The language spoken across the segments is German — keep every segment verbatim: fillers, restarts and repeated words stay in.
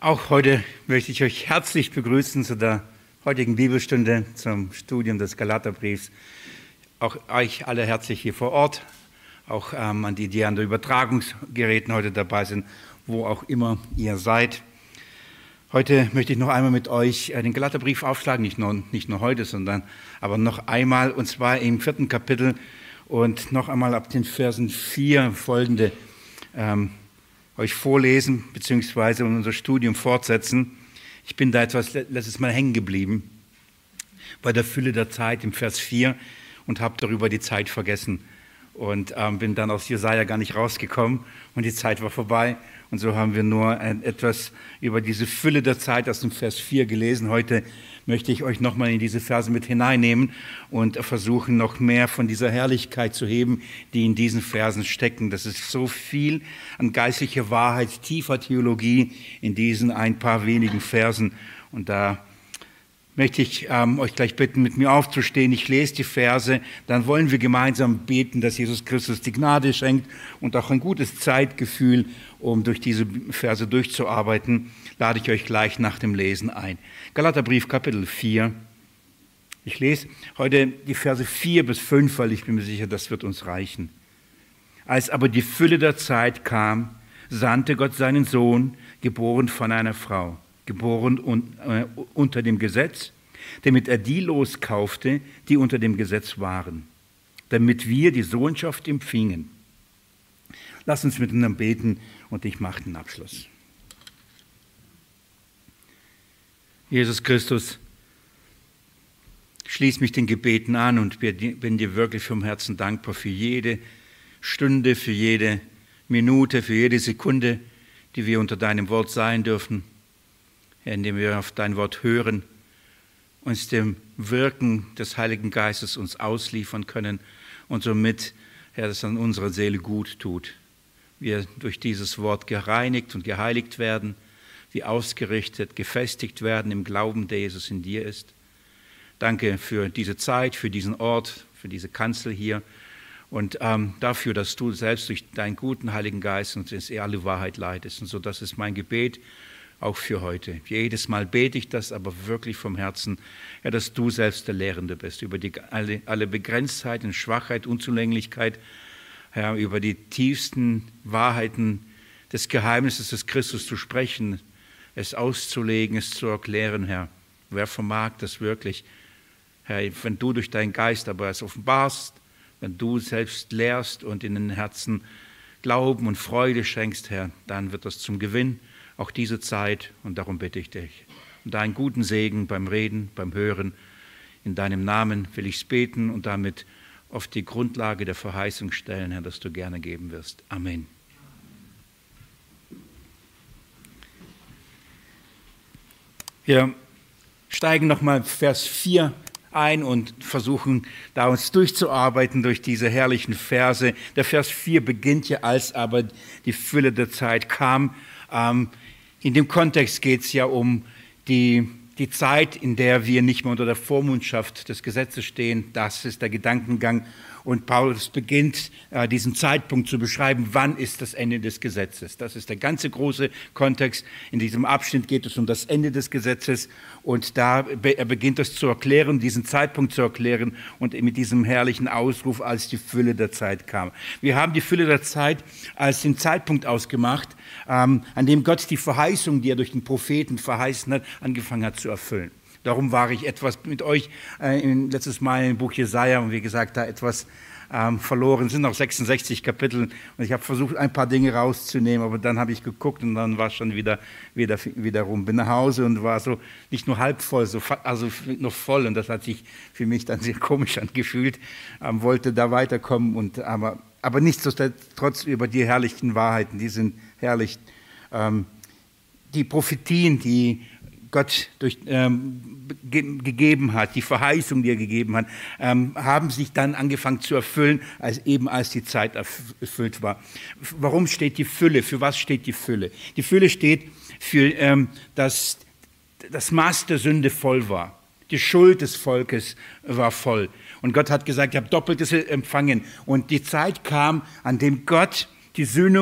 Auch heute möchte ich euch herzlich begrüßen zu der heutigen Bibelstunde zum Studium des Galaterbriefs. Auch euch alle herzlich hier vor Ort, auch ähm, an die, die an den Übertragungsgeräten heute dabei sind, wo auch immer ihr seid. Heute möchte ich noch einmal mit euch äh, den Galaterbrief aufschlagen, nicht nur, nicht nur heute, sondern aber noch einmal, und zwar im vierten Kapitel und noch einmal ab den Versen vier folgende ähm, euch vorlesen, beziehungsweise unser Studium fortsetzen. Ich bin da etwas letztes Mal hängen geblieben bei der Fülle der Zeit im Vers vier und habe darüber die Zeit vergessen und ähm, bin dann aus Jesaja gar nicht rausgekommen und die Zeit war vorbei. Und so haben wir nur etwas über diese Fülle der Zeit aus dem Vers vier gelesen. Heute möchte ich euch nochmal in diese Verse mit hineinnehmen und versuchen, noch mehr von dieser Herrlichkeit zu heben, die in diesen Versen stecken. Das ist so viel an geistlicher Wahrheit, tiefer Theologie in diesen ein paar wenigen Versen. Und da möchte ich ähm, euch gleich bitten, mit mir aufzustehen. Ich lese die Verse, dann wollen wir gemeinsam beten, dass Jesus Christus die Gnade schenkt und auch ein gutes Zeitgefühl, um durch diese Verse durchzuarbeiten. Lade ich euch gleich nach dem Lesen ein. Galaterbrief Kapitel vier. Ich lese heute die Verse vier bis fünf, weil ich bin mir sicher, das wird uns reichen. Als aber die Fülle der Zeit kam, sandte Gott seinen Sohn, geboren von einer Frau, geboren un, äh, unter dem Gesetz, damit er die loskaufte, die unter dem Gesetz waren, damit wir die Sohnschaft empfingen. Lass uns miteinander beten und ich mache den Abschluss. Jesus Christus, schließ mich den Gebeten an und bin dir wirklich vom Herzen dankbar für jede Stunde, für jede Minute, für jede Sekunde, die wir unter deinem Wort sein dürfen, indem wir auf dein Wort hören, uns dem Wirken des Heiligen Geistes uns ausliefern können und somit, Herr, das an unserer Seele gut tut. Wir durch dieses Wort gereinigt und geheiligt werden, wie ausgerichtet, gefestigt werden im Glauben, der Jesus in dir ist. Danke für diese Zeit, für diesen Ort, für diese Kanzel hier und ähm, dafür, dass du selbst durch deinen guten Heiligen Geist uns in alle Wahrheit leitest. Und so, das ist mein Gebet, auch für heute. Jedes Mal bete ich das, aber wirklich vom Herzen, ja, dass du selbst der Lehrende bist, über die, alle, alle Begrenztheit und Schwachheit, Unzulänglichkeit, Herr, über die tiefsten Wahrheiten des Geheimnisses des Christus zu sprechen, es auszulegen, es zu erklären, Herr. Wer vermag das wirklich? Herr, wenn du durch deinen Geist aber es offenbarst, wenn du selbst lehrst und in den Herzen Glauben und Freude schenkst, Herr, dann wird das zum Gewinn, auch diese Zeit, und darum bitte ich dich um deinen guten Segen beim Reden, beim Hören. In deinem Namen will ich es beten und damit auf die Grundlage der Verheißung stellen, Herr, dass du gerne geben wirst. Amen. Wir steigen nochmal Vers vier ein und versuchen, da uns durchzuarbeiten durch diese herrlichen Verse. Der Vers vier beginnt ja, als aber die Fülle der Zeit kam. Ähm, in dem Kontext geht es ja um die, die Zeit, in der wir nicht mehr unter der Vormundschaft des Gesetzes stehen. Das ist der Gedankengang. Und Paulus beginnt, äh, diesen Zeitpunkt zu beschreiben, wann ist das Ende des Gesetzes. Das ist der ganze große Kontext. In diesem Abschnitt geht es um das Ende des Gesetzes. Und da be- er beginnt das zu erklären, diesen Zeitpunkt zu erklären und mit diesem herrlichen Ausruf, als die Fülle der Zeit kam. Wir haben die Fülle der Zeit als den Zeitpunkt ausgemacht, ähm, an dem Gott die Verheißung, die er durch den Propheten verheißen hat, angefangen hat zu erfüllen. Darum war ich etwas mit euch äh, im letztes Mal im Buch Jesaja und wie gesagt, da etwas ähm, verloren. Es sind noch sechsundsechzig Kapitel und ich habe versucht, ein paar Dinge rauszunehmen, aber dann habe ich geguckt und dann war es schon wieder, wieder, wieder rum. Bin nach Hause und war so nicht nur halb voll, so, also noch voll und das hat sich für mich dann sehr komisch angefühlt. Ähm, wollte da weiterkommen, und, aber, aber nichtsdestotrotz über die herrlichen Wahrheiten, die sind herrlich. Ähm, die Prophetien, die Gott durch, ähm, ge- gegeben hat, die Verheißung, die er gegeben hat, ähm, haben sich dann angefangen zu erfüllen, als eben als die Zeit erf- erfüllt war. Warum steht die Fülle? Für was steht die Fülle? Die Fülle steht für, ähm, dass das Maß der Sünde voll war. Die Schuld des Volkes war voll. Und Gott hat gesagt, ich habe Doppeltes empfangen. Und die Zeit kam, an dem Gott die Sühnung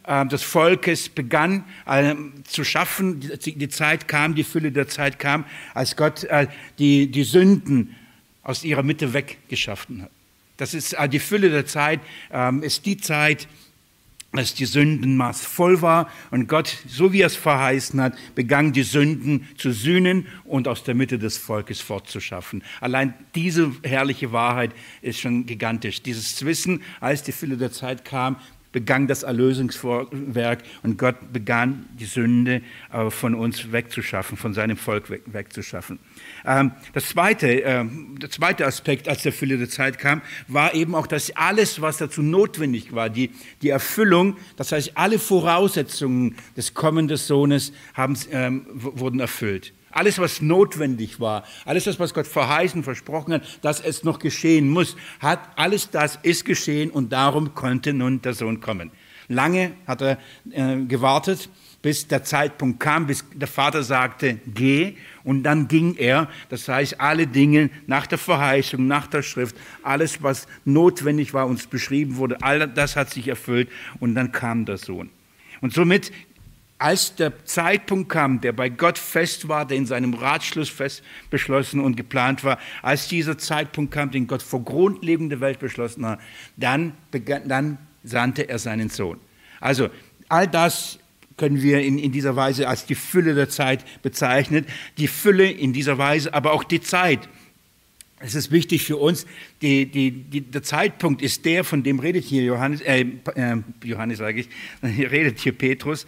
äh, des Volkes begann äh, zu schaffen. Die, die Zeit kam, die Fülle der Zeit kam, als Gott äh, die, die Sünden aus ihrer Mitte weggeschaffen hat. Das ist äh, die Fülle der Zeit, äh, ist die Zeit, als die Sündenmaß voll war und Gott, so wie er es verheißen hat, begann die Sünden zu sühnen und aus der Mitte des Volkes fortzuschaffen. Allein diese herrliche Wahrheit ist schon gigantisch. Dieses Wissen, als die Fülle der Zeit kam, begann das Erlösungswerk und Gott begann die Sünde von uns wegzuschaffen, von seinem Volk wegzuschaffen. Das zweite, der zweite Aspekt, als der Fülle der Zeit kam, war eben auch, dass alles, was dazu notwendig war, die, die Erfüllung, das heißt, alle Voraussetzungen des Kommens des Sohnes haben, ähm, wurden erfüllt. Alles, was notwendig war, alles das, was Gott verheißen, versprochen hat, dass es noch geschehen muss, hat alles das ist geschehen und darum konnte nun der Sohn kommen. Lange hat er äh, gewartet, bis der Zeitpunkt kam, bis der Vater sagte, geh, und dann ging er. Das heißt, alle Dinge nach der Verheißung, nach der Schrift, alles, was notwendig war, uns beschrieben wurde, all das hat sich erfüllt und dann kam der Sohn. Und somit, als der Zeitpunkt kam, der bei Gott fest war, der in seinem Ratschluss fest beschlossen und geplant war, als dieser Zeitpunkt kam, den Gott vor Grundlegung der Welt beschlossen hat, dann, begann, dann sandte er seinen Sohn. Also all das können wir in, in dieser Weise als die Fülle der Zeit bezeichnen. Die Fülle in dieser Weise, aber auch die Zeit. Es ist wichtig für uns, die, die, die, der Zeitpunkt ist der, von dem redet hier Johannes, äh, äh, Johannes sage ich, redet hier Petrus.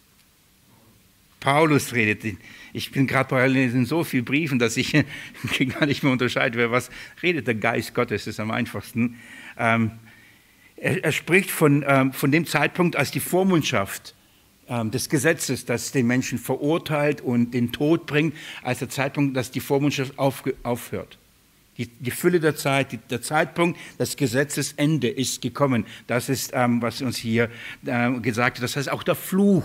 Paulus redet. Ich bin gerade bei in so vielen Briefen, dass ich gar nicht mehr unterscheide, was redet der Geist Gottes, das ist am einfachsten. Ähm, er, er spricht von, ähm, von dem Zeitpunkt, als die Vormundschaft ähm, des Gesetzes, das den Menschen verurteilt und den Tod bringt, als der Zeitpunkt, dass die Vormundschaft auf, aufhört. Die, die Fülle der Zeit, die, der Zeitpunkt des Gesetzesende ist gekommen. Das ist, ähm, was uns hier äh, gesagt wird. Das heißt, auch der Fluch,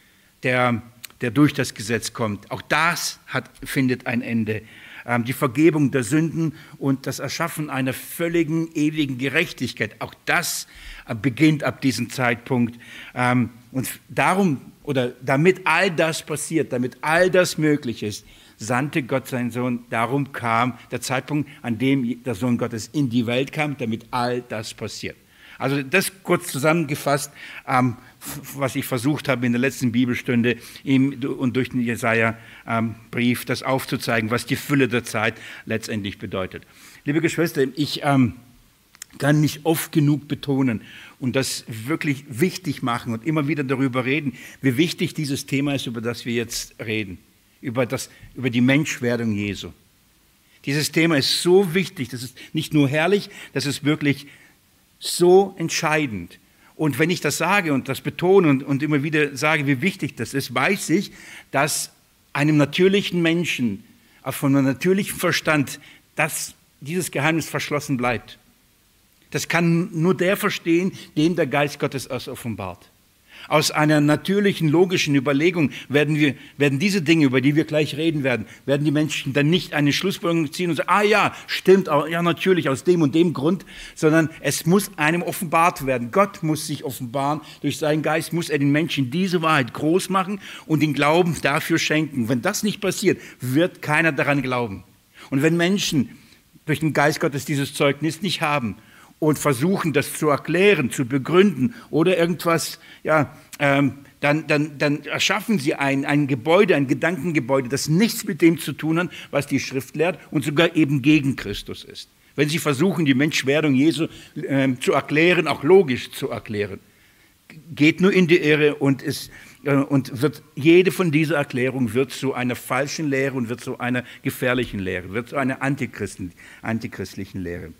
der der durch das Gesetz kommt. Auch das hat, findet ein Ende. Ähm, die Vergebung der Sünden und das Erschaffen einer völligen, ewigen Gerechtigkeit, auch das äh, beginnt ab diesem Zeitpunkt. Ähm, und darum, oder damit all das passiert, damit all das möglich ist, sandte Gott seinen Sohn. Darum kam der Zeitpunkt, an dem der Sohn Gottes in die Welt kam, damit all das passiert. Also das kurz zusammengefasst, ähm, was ich versucht habe in der letzten Bibelstunde ihm, und durch den Jesaja-Brief, ähm, das aufzuzeigen, was die Fülle der Zeit letztendlich bedeutet. Liebe Geschwister, ich ähm, kann nicht oft genug betonen und das wirklich wichtig machen und immer wieder darüber reden, wie wichtig dieses Thema ist, über das wir jetzt reden, über, das, über die Menschwerdung Jesu. Dieses Thema ist so wichtig, das ist nicht nur herrlich, das ist wirklich so entscheidend. Und wenn ich das sage und das betone und, und immer wieder sage, wie wichtig das ist, weiß ich, dass einem natürlichen Menschen, von einem natürlichen Verstand, dass dieses Geheimnis verschlossen bleibt. Das kann nur der verstehen, dem der Geist Gottes es offenbart. Aus einer natürlichen, logischen Überlegung werden, wir, werden diese Dinge, über die wir gleich reden werden, werden die Menschen dann nicht eine Schlussfolgerung ziehen und sagen, ah ja, stimmt, ja natürlich, aus dem und dem Grund, sondern es muss einem offenbart werden. Gott muss sich offenbaren, durch seinen Geist muss er den Menschen diese Wahrheit groß machen und den Glauben dafür schenken. Wenn das nicht passiert, wird keiner daran glauben. Und wenn Menschen durch den Geist Gottes dieses Zeugnis nicht haben, und versuchen, das zu erklären, zu begründen oder irgendwas, ja, ähm, dann, dann, dann erschaffen sie ein, ein Gebäude, ein Gedankengebäude, das nichts mit dem zu tun hat, was die Schrift lehrt und sogar eben gegen Christus ist. Wenn sie versuchen, die Menschwerdung Jesu äh, zu erklären, auch logisch zu erklären, geht nur in die Irre und, ist, äh, und wird, jede von dieser Erklärung wird zu einer falschen Lehre und wird zu einer gefährlichen Lehre, wird zu einer antichristlichen, antichristlichen Lehre.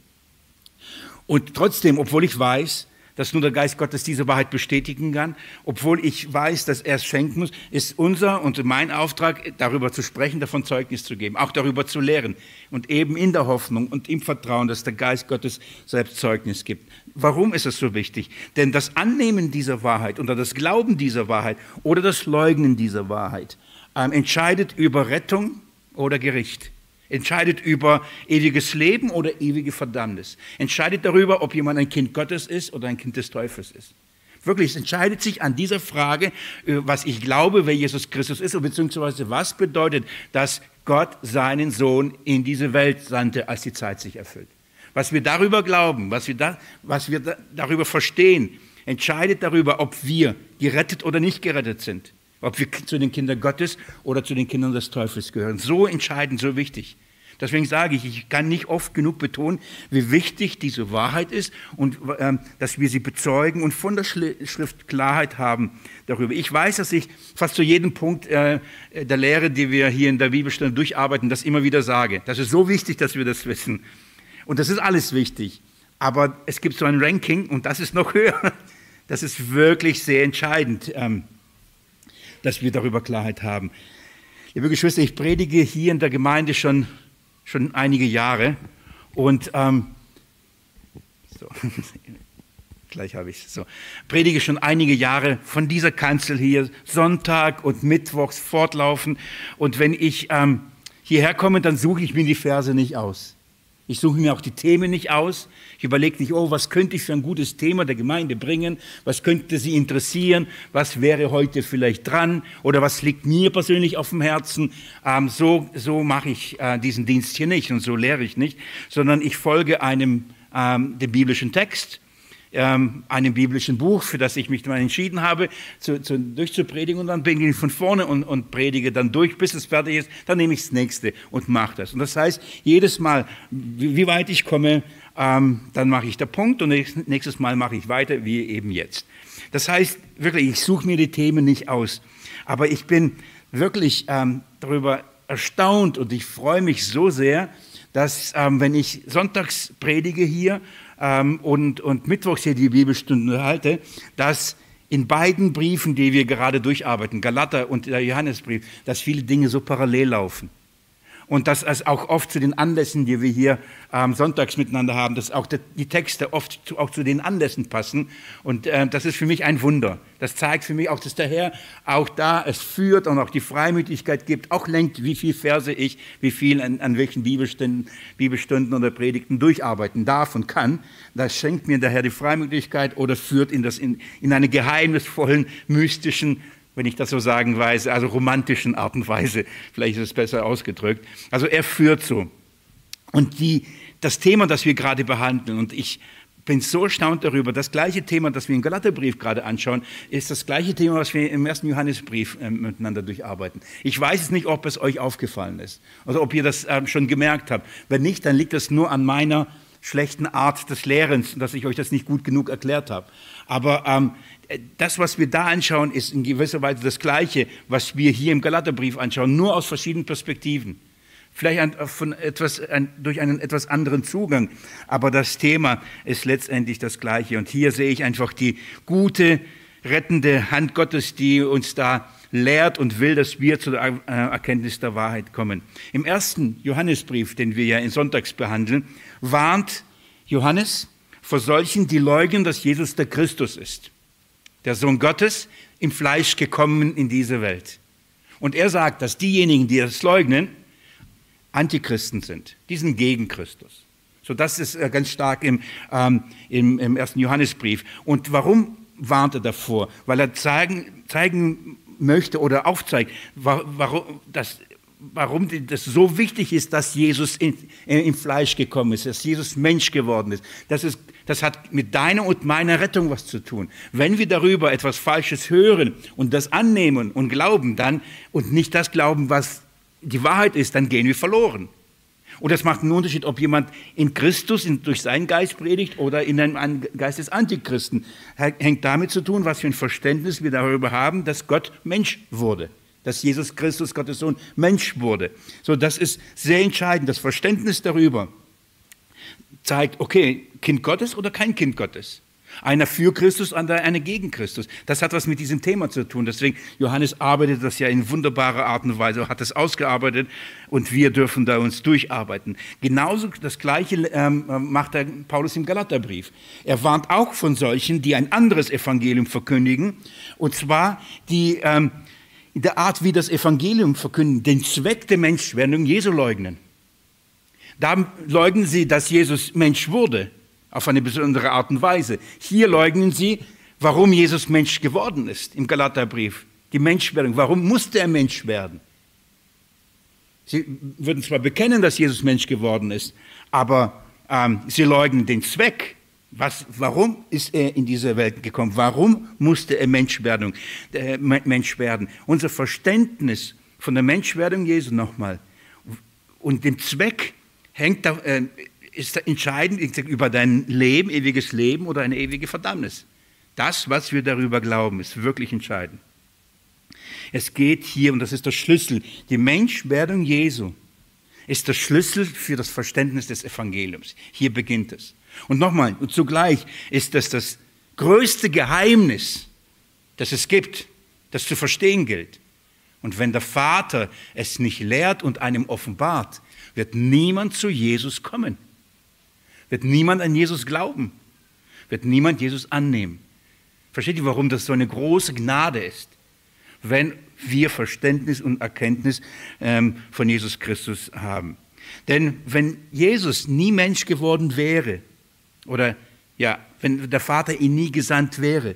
Und trotzdem, obwohl ich weiß, dass nur der Geist Gottes diese Wahrheit bestätigen kann, obwohl ich weiß, dass er es schenken muss, ist unser und mein Auftrag, darüber zu sprechen, davon Zeugnis zu geben, auch darüber zu lehren und eben in der Hoffnung und im Vertrauen, dass der Geist Gottes selbst Zeugnis gibt. Warum ist es so wichtig? Denn das Annehmen dieser Wahrheit oder das Glauben dieser Wahrheit oder das Leugnen dieser Wahrheit ähm, entscheidet über Rettung oder Gericht. Entscheidet über ewiges Leben oder ewige Verdammnis. Entscheidet darüber, ob jemand ein Kind Gottes ist oder ein Kind des Teufels ist. Wirklich, es entscheidet sich an dieser Frage, was ich glaube, wer Jesus Christus ist, beziehungsweise was bedeutet, dass Gott seinen Sohn in diese Welt sandte, als die Zeit sich erfüllt. Was wir darüber glauben, was wir, da, was wir da, darüber verstehen, entscheidet darüber, ob wir gerettet oder nicht gerettet sind. Ob wir zu den Kindern Gottes oder zu den Kindern des Teufels gehören. So entscheidend, so wichtig. Deswegen sage ich, ich kann nicht oft genug betonen, wie wichtig diese Wahrheit ist und ähm, dass wir sie bezeugen und von der Schrift Klarheit haben darüber. Ich weiß, dass ich fast zu jedem Punkt äh, der Lehre, die wir hier in der Bibelstunde durcharbeiten, das immer wieder sage. Das ist so wichtig, dass wir das wissen. Und das ist alles wichtig. Aber es gibt so ein Ranking und das ist noch höher. Das ist wirklich sehr entscheidend, ähm, dass wir darüber Klarheit haben. Liebe Geschwister, ich predige hier in der Gemeinde schon, schon einige Jahre und ähm, so, gleich habe ich es so, predige schon einige Jahre von dieser Kanzel hier, Sonntag und Mittwochs fortlaufend. Und wenn ich ähm, hierher komme, dann suche ich mir die Verse nicht aus. Ich suche mir auch die Themen nicht aus. Ich überlege nicht, oh, was könnte ich für ein gutes Thema der Gemeinde bringen? Was könnte sie interessieren? Was wäre heute vielleicht dran? Oder was liegt mir persönlich auf dem Herzen? Ähm, so, so mache ich äh, diesen Dienst hier nicht und so lehre ich nicht, sondern ich folge einem ähm, dem biblischen Text, ähm, einem biblischen Buch, für das ich mich mal entschieden habe, zu, zu, durchzupredigen, und dann beginne ich von vorne und, und predige dann durch, bis es fertig ist. Dann nehme ich das nächste und mache das. Und das heißt, jedes Mal, wie, wie weit ich komme, ähm, dann mache ich den Punkt und nächstes Mal mache ich weiter, wie eben jetzt. Das heißt, wirklich, ich suche mir die Themen nicht aus. Aber ich bin wirklich ähm, darüber erstaunt und ich freue mich so sehr, dass, ähm, wenn ich sonntags predige hier, Ähm, und, und mittwochs hier die Bibelstunde halte, dass in beiden Briefen, die wir gerade durcharbeiten, Galater und der Johannesbrief, dass viele Dinge so parallel laufen. Und dass es auch oft zu den Anlässen, die wir hier ähm, sonntags miteinander haben, dass auch die, die Texte oft zu, auch zu den Anlässen passen. Und äh, das ist für mich ein Wunder. Das zeigt für mich auch, dass der Herr auch da es führt und auch die Freimütigkeit gibt, auch lenkt, wie viele Verse ich, wie viel an, an welchen Bibelstunden, Bibelstunden oder Predigten durcharbeiten darf und kann. Da schenkt mir der Herr die Freimütigkeit oder führt in, das, in, in eine geheimnisvollen, mystischen, wenn ich das so sagen weiß, also romantischen Art und Weise, vielleicht ist es besser ausgedrückt. Also er führt so. Und die, das Thema, das wir gerade behandeln, und ich bin so erstaunt darüber, das gleiche Thema, das wir im Galaterbrief gerade anschauen, ist das gleiche Thema, was wir im ersten Johannesbrief äh, miteinander durcharbeiten. Ich weiß es nicht, ob es euch aufgefallen ist, oder ob ihr das äh, schon gemerkt habt. Wenn nicht, dann liegt das nur an meiner schlechten Art des Lehrens, dass ich euch das nicht gut genug erklärt habe. Aber ähm, das, was wir da anschauen, ist in gewisser Weise das Gleiche, was wir hier im Galaterbrief anschauen, nur aus verschiedenen Perspektiven. Vielleicht ein, von etwas, ein, durch einen etwas anderen Zugang, aber das Thema ist letztendlich das Gleiche. Und hier sehe ich einfach die gute, rettende Hand Gottes, die uns da lehrt und will, dass wir zur Erkenntnis der Wahrheit kommen. Im ersten Johannesbrief, den wir ja in Sonntags behandeln, warnt Johannes vor solchen, die leugnen, dass Jesus der Christus ist, der Sohn Gottes, im Fleisch gekommen in diese Welt. Und er sagt, dass diejenigen, die das leugnen, Antichristen sind. Die sind gegen Christus. So, das ist ganz stark im, ähm, im, im ersten Johannesbrief. Und warum warnt er davor? Weil er zeigen, zeigen möchte oder aufzeigt, warum das, warum das so wichtig ist, dass Jesus in, in, im Fleisch gekommen ist, dass Jesus Mensch geworden ist. Das ist, das hat mit deiner und meiner Rettung was zu tun. Wenn wir darüber etwas Falsches hören und das annehmen und glauben dann und nicht das glauben, was die Wahrheit ist, dann gehen wir verloren. Und das macht einen Unterschied, ob jemand in Christus in, durch seinen Geist predigt oder in einem Geist des Antichristen. Hängt damit zu tun, was für ein Verständnis wir darüber haben, dass Gott Mensch wurde. Dass Jesus Christus, Gottes Sohn, Mensch wurde. So, das ist sehr entscheidend. Das Verständnis darüber zeigt, okay, Kind Gottes oder kein Kind Gottes. Einer für Christus, einer gegen Christus. Das hat was mit diesem Thema zu tun. Deswegen, Johannes arbeitet das ja in wunderbarer Art und Weise, hat es ausgearbeitet und wir dürfen da uns durcharbeiten. Genauso das Gleiche ähm, macht der Paulus im Galaterbrief. Er warnt auch von solchen, die ein anderes Evangelium verkündigen, und zwar die ähm, in der Art, wie das Evangelium verkünden, den Zweck der Menschwerdung Jesu leugnen. Da leugnen sie, dass Jesus Mensch wurde. Auf eine besondere Art und Weise. Hier leugnen sie, warum Jesus Mensch geworden ist im Galaterbrief. Die Menschwerdung. Warum musste er Mensch werden? Sie würden zwar bekennen, dass Jesus Mensch geworden ist, aber ähm, sie leugnen den Zweck. Was, warum ist er in diese Welt gekommen? Warum musste er Mensch werden? Äh, Mensch werden? Unser Verständnis von der Menschwerdung Jesu nochmal und dem Zweck hängt da, äh, ist da entscheidend über dein Leben, ewiges Leben oder eine ewige Verdammnis. Das, was wir darüber glauben, ist wirklich entscheidend. Es geht hier, und das ist der Schlüssel, die Menschwerdung Jesu ist der Schlüssel für das Verständnis des Evangeliums. Hier beginnt es. Und nochmal, und zugleich ist das das größte Geheimnis, das es gibt, das zu verstehen gilt. Und wenn der Vater es nicht lehrt und einem offenbart, wird niemand zu Jesus kommen. Wird niemand an Jesus glauben. Wird niemand Jesus annehmen. Versteht ihr, warum das so eine große Gnade ist? Wenn wir Verständnis und Erkenntnis ähm, von Jesus Christus haben. Denn wenn Jesus nie Mensch geworden wäre, oder ja, wenn der Vater ihn nie gesandt wäre,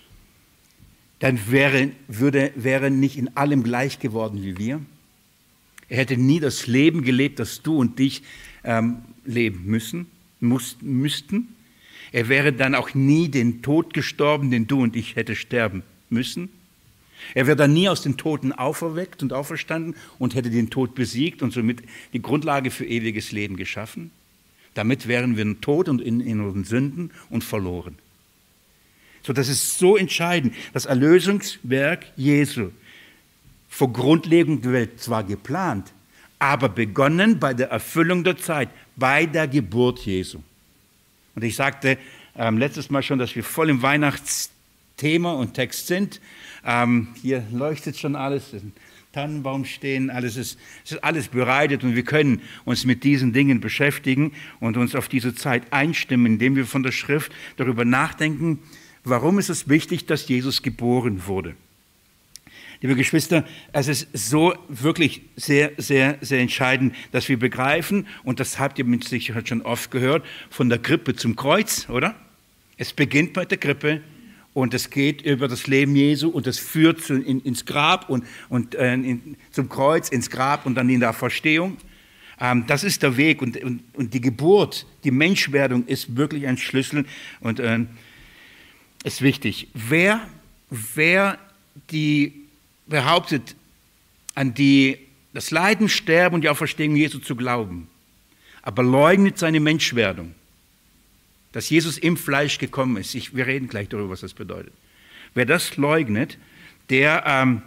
dann wäre, würde, wäre nicht in allem gleich geworden wie wir. Er hätte nie das Leben gelebt, das du und ich ähm, leben müssen, muss, müssten. Er wäre dann auch nie den Tod gestorben, den du und ich hätte sterben müssen. Er wäre dann nie aus den Toten auferweckt und auferstanden und hätte den Tod besiegt und somit die Grundlage für ewiges Leben geschaffen. Damit wären wir tot und in, in unseren Sünden und verloren. So, das ist so entscheidend. Das Erlösungswerk Jesu, vor Grundlegung der Welt zwar geplant, aber begonnen bei der Erfüllung der Zeit, bei der Geburt Jesu. Und ich sagte ähm, letztes Mal schon, dass wir voll im Weihnachtsthema und Text sind. Ähm, hier leuchtet schon alles, ein Tannenbaum stehen, alles ist, es ist alles bereitet und wir können uns mit diesen Dingen beschäftigen und uns auf diese Zeit einstimmen, indem wir von der Schrift darüber nachdenken, warum ist es wichtig, dass Jesus geboren wurde. Liebe Geschwister, es ist so wirklich sehr, sehr, sehr entscheidend, dass wir begreifen, und das habt ihr mit Sicherheit schon oft gehört, von der Krippe zum Kreuz, oder? Es beginnt bei der Krippe und es geht über das Leben Jesu und es führt zu, in, ins Grab und, und äh, in, zum Kreuz, ins Grab und dann in der Auferstehung. Ähm, das ist der Weg und, und, und die Geburt, die Menschwerdung ist wirklich ein Schlüssel und äh, ist wichtig. Wer, wer die behauptet, an die, das Leiden, Sterben und die Auferstehung Jesu zu glauben, aber leugnet seine Menschwerdung, dass Jesus im Fleisch gekommen ist. Ich, wir reden gleich darüber, was das bedeutet. Wer das leugnet, der ähm,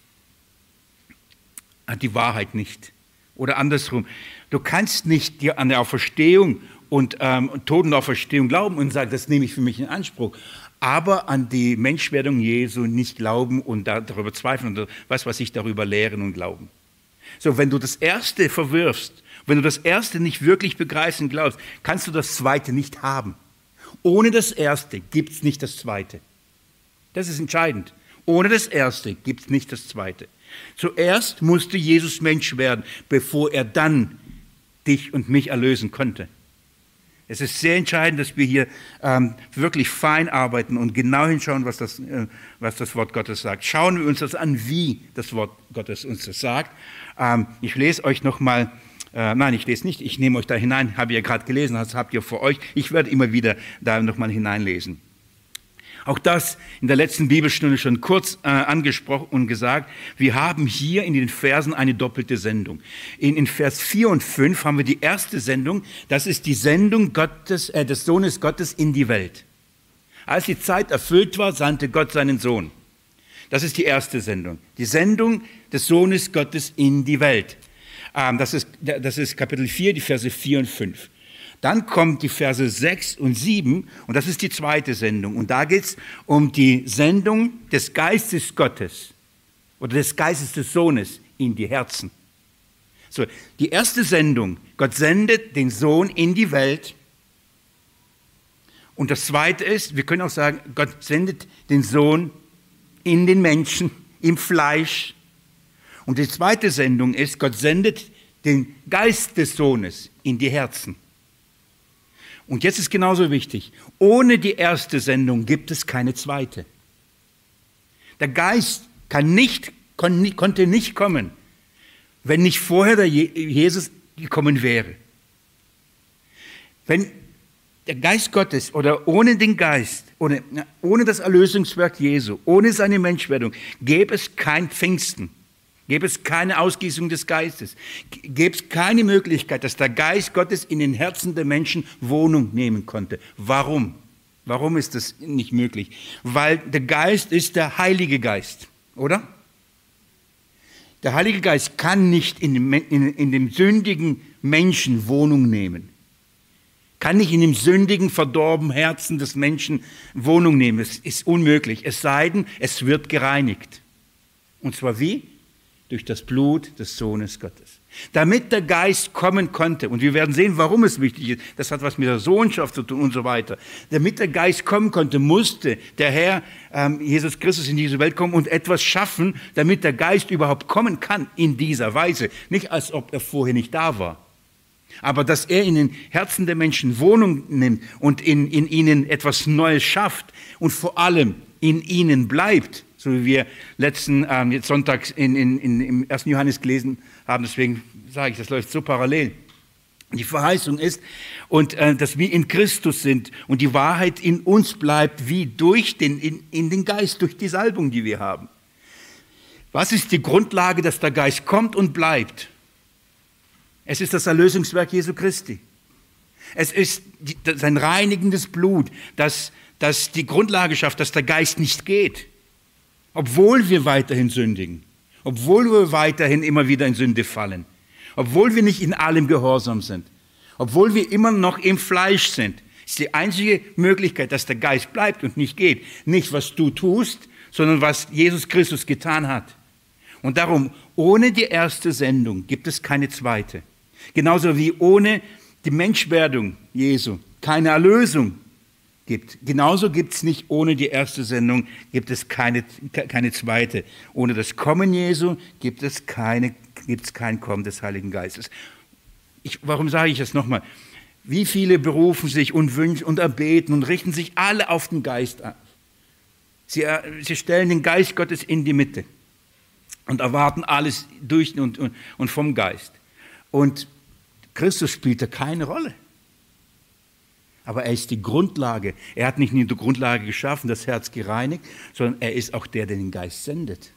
hat die Wahrheit nicht. Oder andersrum, du kannst nicht dir an der Auferstehung und ähm, Totenauferstehung glauben und sagen, das nehme ich für mich in Anspruch, aber an die Menschwerdung Jesu nicht glauben und darüber zweifeln und was, was ich darüber lehren und glauben. So, wenn du das Erste verwirfst, wenn du das Erste nicht wirklich begreifst und glaubst, kannst du das Zweite nicht haben. Ohne das Erste gibt es nicht das Zweite. Das ist entscheidend. Ohne das Erste gibt es nicht das Zweite. Zuerst musste Jesus Mensch werden, bevor er dann dich und mich erlösen konnte. Es ist sehr entscheidend, dass wir hier ähm, wirklich fein arbeiten und genau hinschauen, was das, äh, was das Wort Gottes sagt. Schauen wir uns das an, wie das Wort Gottes uns das sagt. Ähm, ich lese euch nochmal, äh, nein, ich lese nicht, ich nehme euch da hinein, habe ihr gerade gelesen, das habt ihr vor euch. Ich werde immer wieder da nochmal hineinlesen. Auch das in der letzten Bibelstunde schon kurz äh, angesprochen und gesagt. Wir haben hier in den Versen eine doppelte Sendung. In, in Vers vier und fünf haben wir die erste Sendung. Das ist die Sendung Gottes, äh, des Sohnes Gottes in die Welt. Als die Zeit erfüllt war, sandte Gott seinen Sohn. Das ist die erste Sendung. Die Sendung des Sohnes Gottes in die Welt. Ähm, das ist, das ist Kapitel vier, die Verse vier und fünf. Dann kommt die Verse sechs und sieben und das ist die zweite Sendung. Und da geht es um die Sendung des Geistes Gottes oder des Geistes des Sohnes in die Herzen. So, die erste Sendung, Gott sendet den Sohn in die Welt. Und das zweite ist, wir können auch sagen, Gott sendet den Sohn in den Menschen, im Fleisch. Und die zweite Sendung ist, Gott sendet den Geist des Sohnes in die Herzen. Und jetzt ist genauso wichtig, ohne die erste Sendung gibt es keine zweite. Der Geist kann nicht, kon, konnte nicht kommen, wenn nicht vorher der Jesus gekommen wäre. Wenn der Geist Gottes oder ohne den Geist, ohne, ohne das Erlösungswerk Jesu, ohne seine Menschwerdung, gäbe es kein Pfingsten, gäbe es keine Ausgießung des Geistes, gäbe es keine Möglichkeit, dass der Geist Gottes in den Herzen der Menschen Wohnung nehmen konnte. Warum? Warum ist das nicht möglich? Weil der Geist ist der Heilige Geist, oder? Der Heilige Geist kann nicht in dem, in, in dem sündigen Menschen Wohnung nehmen. Kann nicht in dem sündigen, verdorbenen Herzen des Menschen Wohnung nehmen. Es ist unmöglich, es sei denn, es wird gereinigt. Und zwar wie? Durch das Blut des Sohnes Gottes. Damit der Geist kommen konnte, und wir werden sehen, warum es wichtig ist, das hat was mit der Sohnschaft zu tun und so weiter. Damit der Geist kommen konnte, musste der Herr ähm, Jesus Christus in diese Welt kommen und etwas schaffen, damit der Geist überhaupt kommen kann in dieser Weise. Nicht als ob er vorher nicht da war. Aber dass er in den Herzen der Menschen Wohnung nimmt und in, in ihnen etwas Neues schafft und vor allem in ihnen bleibt, so wie wir letzten ähm, jetzt Sonntag in, in, in, im ersten Johannes gelesen haben, deswegen sage ich, das läuft so parallel. Die Verheißung ist, und äh, dass wir in Christus sind und die Wahrheit in uns bleibt, wie durch den, in, in den Geist, durch die Salbung, die wir haben. Was ist die Grundlage, dass der Geist kommt und bleibt? Es ist das Erlösungswerk Jesu Christi. Es ist die, sein reinigendes Blut, das, das die Grundlage schafft, dass der Geist nicht geht. Obwohl wir weiterhin sündigen, obwohl wir weiterhin immer wieder in Sünde fallen, obwohl wir nicht in allem gehorsam sind, obwohl wir immer noch im Fleisch sind, ist die einzige Möglichkeit, dass der Geist bleibt und nicht geht. Nicht, was du tust, sondern was Jesus Christus getan hat. Und darum, ohne die erste Sendung gibt es keine zweite. Genauso wie ohne die Menschwerdung Jesu keine Erlösung gibt. Genauso gibt es nicht ohne die erste Sendung, gibt es keine, keine zweite. Ohne das Kommen Jesu gibt es, keine, gibt es kein Kommen des Heiligen Geistes. Ich, warum sage ich das nochmal? Wie viele berufen sich und wünschen und erbeten und richten sich alle auf den Geist an. Sie, sie stellen den Geist Gottes in die Mitte und erwarten alles durch und, und, und vom Geist. Und Christus spielt da keine Rolle. Aber er ist die Grundlage. Er hat nicht nur die Grundlage geschaffen, das Herz gereinigt, sondern er ist auch der, der den Geist sendet.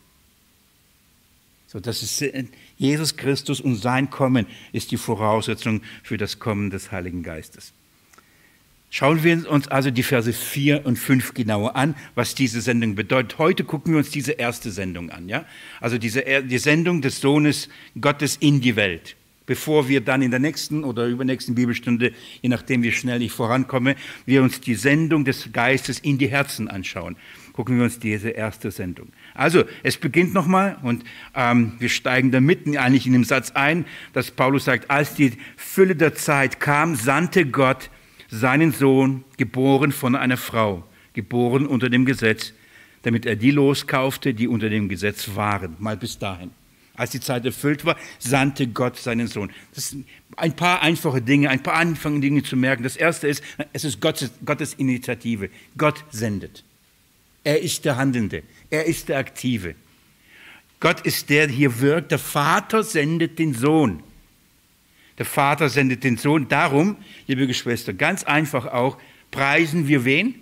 So, das ist Jesus Christus und sein Kommen ist die Voraussetzung für das Kommen des Heiligen Geistes. Schauen wir uns also die Verse vier und fünf genauer an, was diese Sendung bedeutet. Heute gucken wir uns diese erste Sendung an, ja? Also diese, die Sendung des Sohnes Gottes in die Welt. Bevor wir dann in der nächsten oder übernächsten Bibelstunde, je nachdem wie schnell ich vorankomme, wir uns die Sendung des Geistes in die Herzen anschauen. Gucken wir uns diese erste Sendung. Also, es beginnt nochmal und ähm, wir steigen da mitten eigentlich in dem Satz ein, dass Paulus sagt, als die Fülle der Zeit kam, sandte Gott seinen Sohn, geboren von einer Frau, geboren unter dem Gesetz, damit er die loskaufte, die unter dem Gesetz waren, mal bis dahin. Als die Zeit erfüllt war, sandte Gott seinen Sohn. Das sind ein paar einfache Dinge, ein paar einfache Dinge zu merken. Das erste ist, es ist Gottes, Gottes Initiative. Gott sendet. Er ist der Handelnde. Er ist der Aktive. Gott ist der, der hier wirkt. Der Vater sendet den Sohn. Der Vater sendet den Sohn. Darum, liebe Geschwister, ganz einfach auch, preisen wir wen?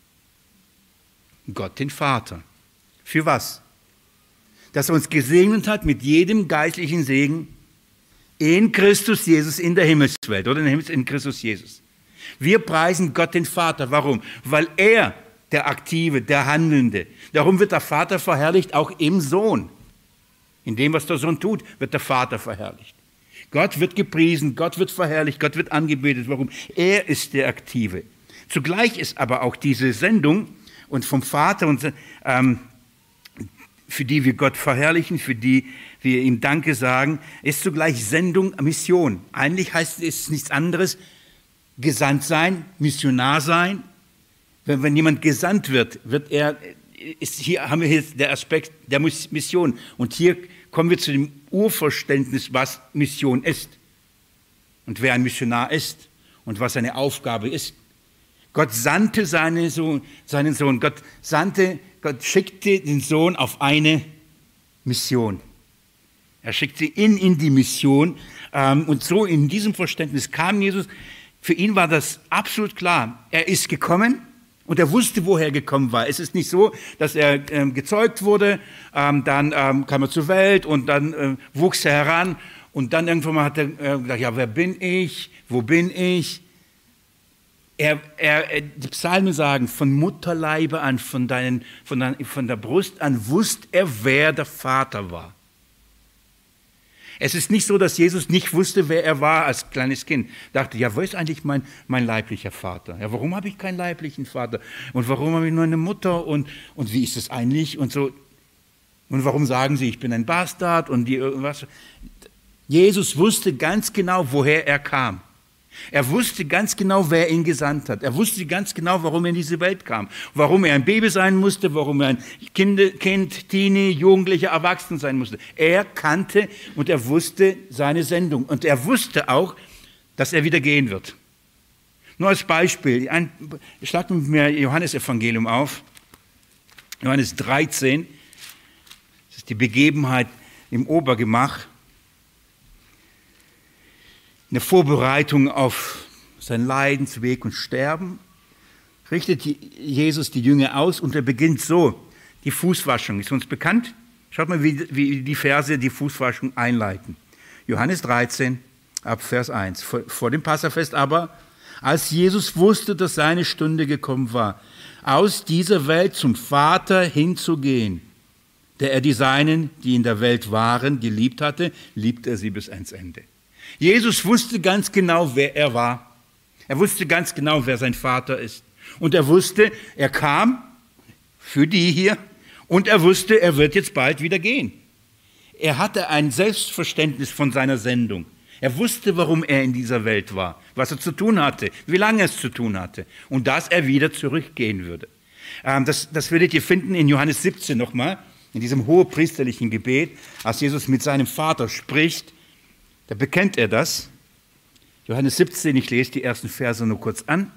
Gott den Vater. Für was? Dass er uns gesegnet hat mit jedem geistlichen Segen in Christus Jesus in der Himmelswelt oder in Christus Jesus. Wir preisen Gott den Vater. Warum? Weil er der Aktive, der Handelnde. Darum wird der Vater verherrlicht, auch im Sohn. In dem, was der Sohn tut, wird der Vater verherrlicht. Gott wird gepriesen, Gott wird verherrlicht, Gott wird angebetet. Warum? Er ist der Aktive. Zugleich ist aber auch diese Sendung und vom Vater und ähm, für die wir Gott verherrlichen, für die wir ihm Danke sagen, ist zugleich Sendung, Mission. Eigentlich heißt es nichts anderes, gesandt sein, Missionar sein. Wenn, wenn jemand gesandt wird, wird er, ist, hier haben wir jetzt den Aspekt der Mission. Und hier kommen wir zu dem Urverständnis, was Mission ist und wer ein Missionar ist. und was seine Aufgabe ist. Gott sandte seinen Sohn, seinen Sohn. Gott sandte, Gott schickte den Sohn auf eine Mission. Er schickte ihn in die Mission. Und so in diesem Verständnis kam Jesus. Für ihn war das absolut klar. Er ist gekommen und er wusste, woher er gekommen war. Es ist nicht so, dass er gezeugt wurde, dann kam er zur Welt und dann wuchs er heran. Und dann irgendwann mal hat er gesagt, ja, wer bin ich? Wo bin ich? Er, er, die Psalmen sagen, von Mutterleibe an, von, deinen, von, der, von der Brust an, wusste er, wer der Vater war. Es ist nicht so, dass Jesus nicht wusste, wer er war als kleines Kind. Er dachte, ja, wo ist eigentlich mein, mein leiblicher Vater? Ja, warum habe ich keinen leiblichen Vater? Und warum habe ich nur eine Mutter? Und, und wie ist es eigentlich? Und so. Und warum sagen sie, ich bin ein Bastard? Und die irgendwas. Jesus wusste ganz genau, woher er kam. Er wusste ganz genau, wer ihn gesandt hat. Er wusste ganz genau, warum er in diese Welt kam. Warum er ein Baby sein musste, warum er ein Kind, kind Teenie, Jugendlicher, Erwachsen sein musste. Er kannte und er wusste seine Sendung. Und er wusste auch, dass er wieder gehen wird. Nur als Beispiel, ein, schlagt mit mir Johannes-Evangelium auf. Johannes dreizehn, das ist die Begebenheit im Obergemach. Eine Vorbereitung auf sein Leidensweg und Sterben, richtet Jesus die Jünger aus und er beginnt so. Die Fußwaschung ist uns bekannt. Schaut mal, wie, wie die Verse die Fußwaschung einleiten. Johannes dreizehn, ab Vers eins. Vor, vor dem Passafest aber, als Jesus wusste, dass seine Stunde gekommen war, aus dieser Welt zum Vater hinzugehen, der er die Seinen, die in der Welt waren, geliebt hatte, liebt er sie bis ans Ende. Jesus wusste ganz genau, wer er war. Er wusste ganz genau, wer sein Vater ist. Und er wusste, er kam für die hier und er wusste, er wird jetzt bald wieder gehen. Er hatte ein Selbstverständnis von seiner Sendung. Er wusste, warum er in dieser Welt war, was er zu tun hatte, wie lange es zu tun hatte und dass er wieder zurückgehen würde. Das, das werdet ihr finden in Johannes siebzehn nochmal, in diesem hohepriesterlichen Gebet, als Jesus mit seinem Vater spricht. Da bekennt er das. Johannes siebzehn, ich lese die ersten Verse nur kurz an.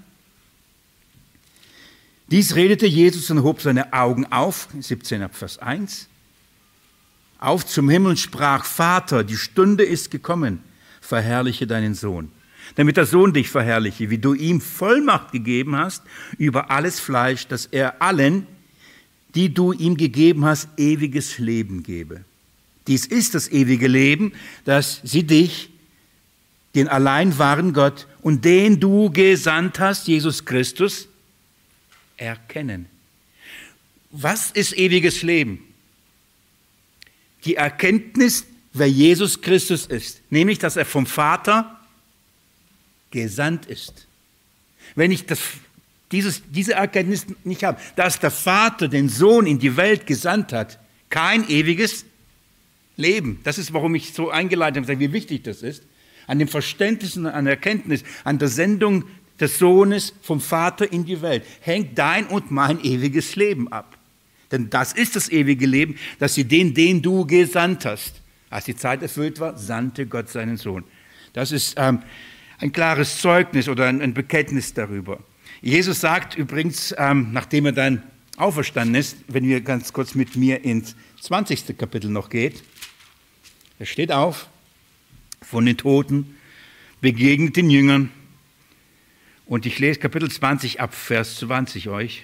Dies redete Jesus und hob seine Augen auf, siebzehn ab Vers eins, auf zum Himmel und sprach, Vater, die Stunde ist gekommen, verherrliche deinen Sohn, damit der Sohn dich verherrliche, wie du ihm Vollmacht gegeben hast über alles Fleisch, dass er allen, die du ihm gegeben hast, ewiges Leben gebe. Dies ist das ewige Leben, dass sie dich, den allein wahren Gott und den du gesandt hast, Jesus Christus, erkennen. Was ist ewiges Leben? Die Erkenntnis, wer Jesus Christus ist, nämlich, dass er vom Vater gesandt ist. Wenn ich das, dieses, diese Erkenntnis nicht habe, dass der Vater den Sohn in die Welt gesandt hat, kein ewiges Leben. Das ist, warum ich so eingeleitet habe, wie wichtig das ist. An dem Verständnis und an der Erkenntnis, an der Sendung des Sohnes vom Vater in die Welt, hängt dein und mein ewiges Leben ab. Denn das ist das ewige Leben, dass sie den, den du gesandt hast. Als die Zeit erfüllt war, sandte Gott seinen Sohn. Das ist ähm, ein klares Zeugnis oder ein, ein Bekenntnis darüber. Jesus sagt übrigens, ähm, nachdem er dann auferstanden ist, wenn wir ganz kurz mit mir ins zwanzigste Kapitel noch geht, er steht auf von den Toten, begegnet den Jüngern und ich lese Kapitel zwanzig ab Vers zwanzig euch.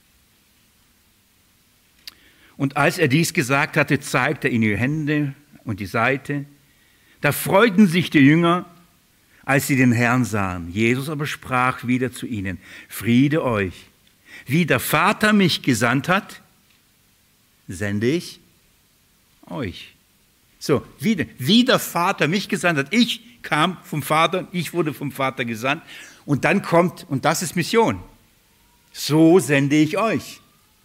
Und als er dies gesagt hatte, zeigte er ihnen die Hände und die Seite. Da freuten sich die Jünger, als sie den Herrn sahen. Jesus aber sprach wieder zu ihnen, Friede euch. Wie der Vater mich gesandt hat, sende ich euch. So, wie, wie der Vater mich gesandt hat. Ich kam vom Vater, ich wurde vom Vater gesandt. Und dann kommt, und das ist Mission, so sende ich euch.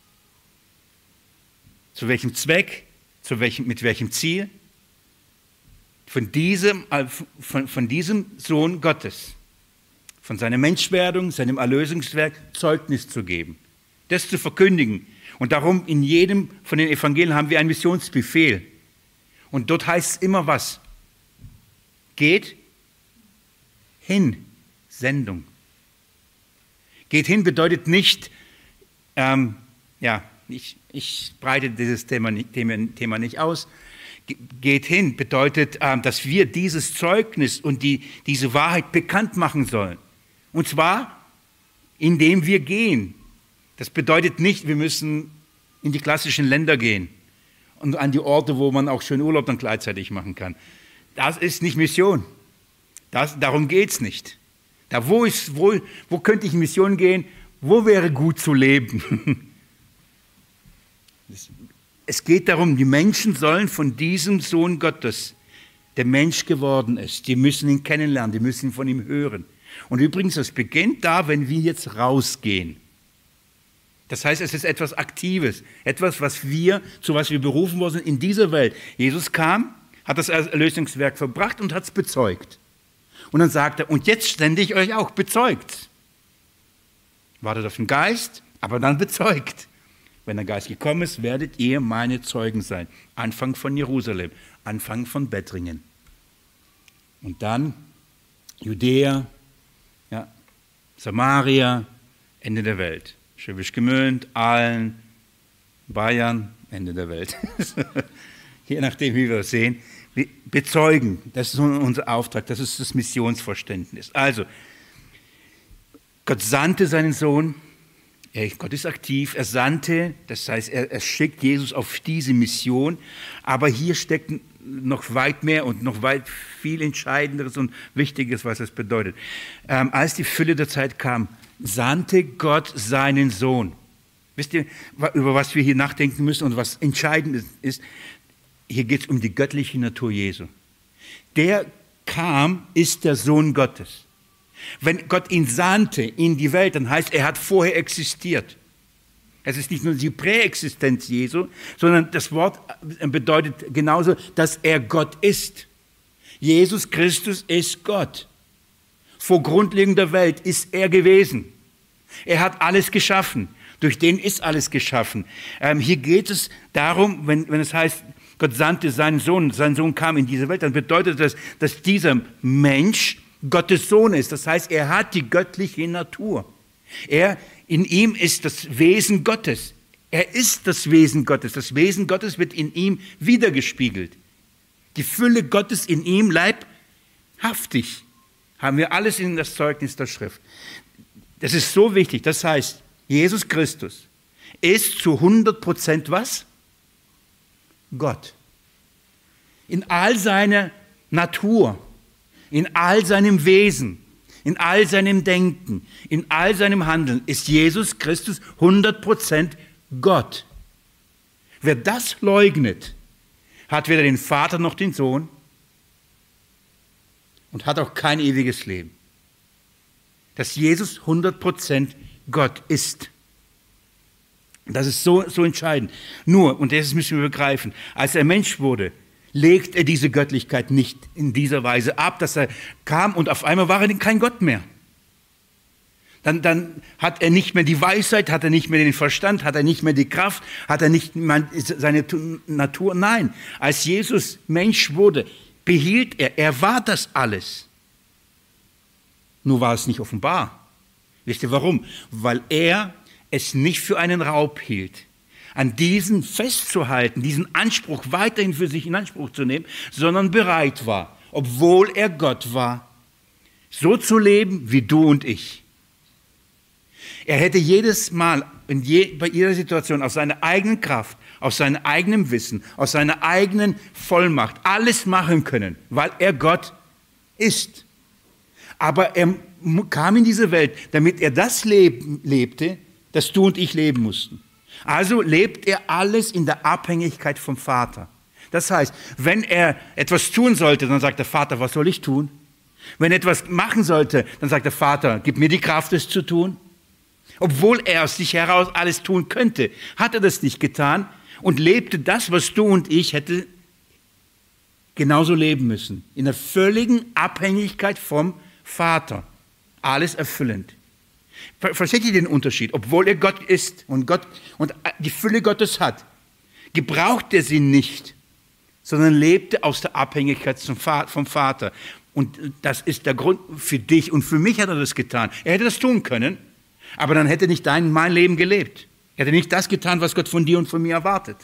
Zu welchem Zweck, zu welchem, mit welchem Ziel? Von diesem, von, von diesem Sohn Gottes, von seiner Menschwerdung, seinem Erlösungswerk Zeugnis zu geben, das zu verkündigen. Und darum in jedem von den Evangelien haben wir einen Missionsbefehl. Und dort heißt es immer was? Geht hin, Sendung. Geht hin bedeutet nicht, ähm, ja, ich, ich breite dieses Thema nicht, Thema, Thema nicht aus. Geht hin bedeutet, ähm, dass wir dieses Zeugnis und die, diese Wahrheit bekannt machen sollen. Und zwar, indem wir gehen. Das bedeutet nicht, wir müssen in die klassischen Länder gehen und an die Orte, wo man auch schön Urlaub dann gleichzeitig machen kann. Das ist nicht Mission. Das, darum geht es nicht. Da wo, ist, wo, wo könnte ich in Mission gehen? Wo wäre gut zu leben? Es geht darum, die Menschen sollen von diesem Sohn Gottes, der Mensch geworden ist, die müssen ihn kennenlernen, die müssen von ihm hören. Und übrigens, das beginnt da, wenn wir jetzt rausgehen. Das heißt, es ist etwas Aktives, etwas, was wir, zu was wir berufen worden sind in dieser Welt. Jesus kam, hat das Erlösungswerk verbracht und hat es bezeugt. Und dann sagt er, und jetzt sende ich euch auch, bezeugt. Wartet auf den Geist, aber dann bezeugt. Wenn der Geist gekommen ist, werdet ihr meine Zeugen sein. Anfang von Jerusalem, Anfang von Bettringen. Und dann Judäa, ja, Samaria, Ende der Welt. Schwäbisch Gmünd, Aalen, Bayern, Ende der Welt. Je nachdem, wie wir es sehen. Wir bezeugen, das ist unser Auftrag, das ist das Missionsverständnis. Also, Gott sandte seinen Sohn, er, Gott ist aktiv, er sandte, das heißt, er, er schickt Jesus auf diese Mission, aber hier steckt noch weit mehr und noch weit viel Entscheidenderes und Wichtiges, was das bedeutet. Ähm, als die Fülle der Zeit kam, sandte Gott seinen Sohn. Wisst ihr, über was wir hier nachdenken müssen und was entscheidend ist? Hier geht es um die göttliche Natur Jesu. Der kam, ist der Sohn Gottes. Wenn Gott ihn sandte in die Welt, dann heißt, er hat vorher existiert. Es ist nicht nur die Präexistenz Jesu, sondern das Wort bedeutet genauso, dass er Gott ist. Jesus Christus ist Gott. Vor Grundlegung der Welt ist er gewesen. Er hat alles geschaffen. Durch den ist alles geschaffen. Ähm, hier geht es darum, wenn, wenn es heißt, Gott sandte seinen Sohn, sein Sohn kam in diese Welt, dann bedeutet das, dass dieser Mensch Gottes Sohn ist. Das heißt, er hat die göttliche Natur. Er, in ihm ist das Wesen Gottes. Er ist das Wesen Gottes. Das Wesen Gottes wird in ihm wiedergespiegelt. Die Fülle Gottes in ihm leibhaftig. Haben wir alles in das Zeugnis der Schrift. Das ist so wichtig. Das heißt, Jesus Christus ist zu hundert Prozent was? Gott. In all seiner Natur, in all seinem Wesen, in all seinem Denken, in all seinem Handeln ist Jesus Christus hundert Prozent Gott. Wer das leugnet, hat weder den Vater noch den Sohn und hat auch kein ewiges Leben. Dass Jesus hundert Prozent Gott ist. Das ist so, so entscheidend. Nur, und das müssen wir begreifen, als er Mensch wurde, legt er diese Göttlichkeit nicht in dieser Weise ab, dass er kam und auf einmal war er kein Gott mehr. Dann, dann hat er nicht mehr die Weisheit, hat er nicht mehr den Verstand, hat er nicht mehr die Kraft, hat er nicht mehr seine Natur. Nein, als Jesus Mensch wurde, behielt er, er war das alles. Nur war es nicht offenbar. Wisst ihr warum? Weil er es nicht für einen Raub hielt, an diesen festzuhalten, diesen Anspruch weiterhin für sich in Anspruch zu nehmen, sondern bereit war, obwohl er Gott war, so zu leben wie du und ich. Er hätte jedes Mal in je, bei jeder Situation aus seiner eigenen Kraft, aus seinem eigenen Wissen, aus seiner eigenen Vollmacht alles machen können, weil er Gott ist. Aber er kam in diese Welt, damit er das leben, lebte, das du und ich leben mussten. Also lebt er alles in der Abhängigkeit vom Vater. Das heißt, wenn er etwas tun sollte, dann sagt der Vater, was soll ich tun? Wenn er etwas machen sollte, dann sagt der Vater, gib mir die Kraft, es zu tun. Obwohl er aus sich heraus alles tun könnte, hat er das nicht getan und lebte das, was du und ich hätten genauso leben müssen. In der völligen Abhängigkeit vom Vater. Alles erfüllend. Versteht ihr den Unterschied? Obwohl er Gott ist und Gott und die Fülle Gottes hat, gebraucht er sie nicht, sondern lebte aus der Abhängigkeit vom Vater. Und das ist der Grund für dich und für mich hat er das getan. Er hätte das tun können, aber dann hätte nicht dein, mein Leben gelebt. Er hätte nicht das getan, was Gott von dir und von mir erwartet.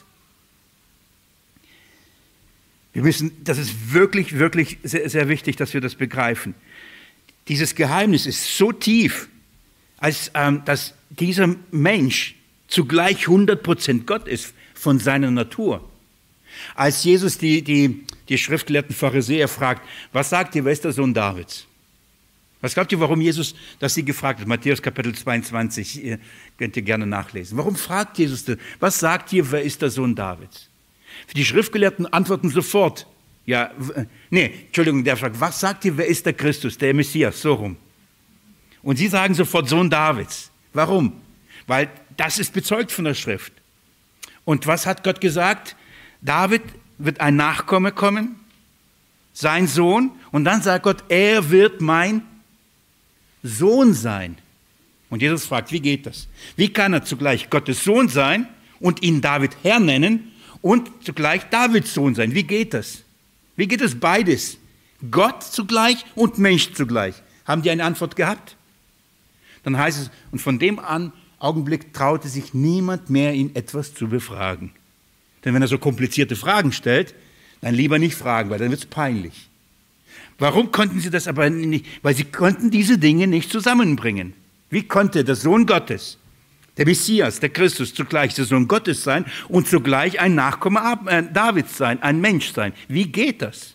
Wir müssen, das ist wirklich, wirklich sehr, sehr wichtig, dass wir das begreifen. Dieses Geheimnis ist so tief, als ähm, dass dieser Mensch zugleich hundert Prozent Gott ist von seiner Natur. Als Jesus die, die, die schriftgelehrten Pharisäer fragt, was sagt ihr, wer ist der Sohn Davids? Was glaubt ihr, warum Jesus das sie gefragt hat? Matthäus Kapitel zweiundzwanzig, ihr könnt ihr gerne nachlesen. Warum fragt Jesus das? Was sagt ihr, wer ist der Sohn Davids? Für die Schriftgelehrten antworten sofort, ja, nee, Entschuldigung, der fragt, was sagt ihr, wer ist der Christus, der Messias, so rum. Und sie sagen sofort Sohn Davids. Warum? Weil das ist bezeugt von der Schrift. Und was hat Gott gesagt? David wird ein Nachkomme kommen, sein Sohn, und dann sagt Gott, er wird mein Sohn sein. Und Jesus fragt, wie geht das? Wie kann er zugleich Gottes Sohn sein und ihn David Herr nennen und zugleich Davids Sohn sein? Wie geht das? Wie geht es beides? Gott zugleich und Mensch zugleich. Haben die eine Antwort gehabt? Dann heißt es, und von dem an Augenblick traute sich niemand mehr, ihn etwas zu befragen. Denn wenn er so komplizierte Fragen stellt, dann lieber nicht fragen, weil dann wird es peinlich. Warum konnten sie das aber nicht? Weil sie konnten diese Dinge nicht zusammenbringen. Wie konnte der Sohn Gottes, der Messias, der Christus, zugleich der Sohn Gottes sein und zugleich ein Nachkomme Davids sein, ein Mensch sein? Wie geht das?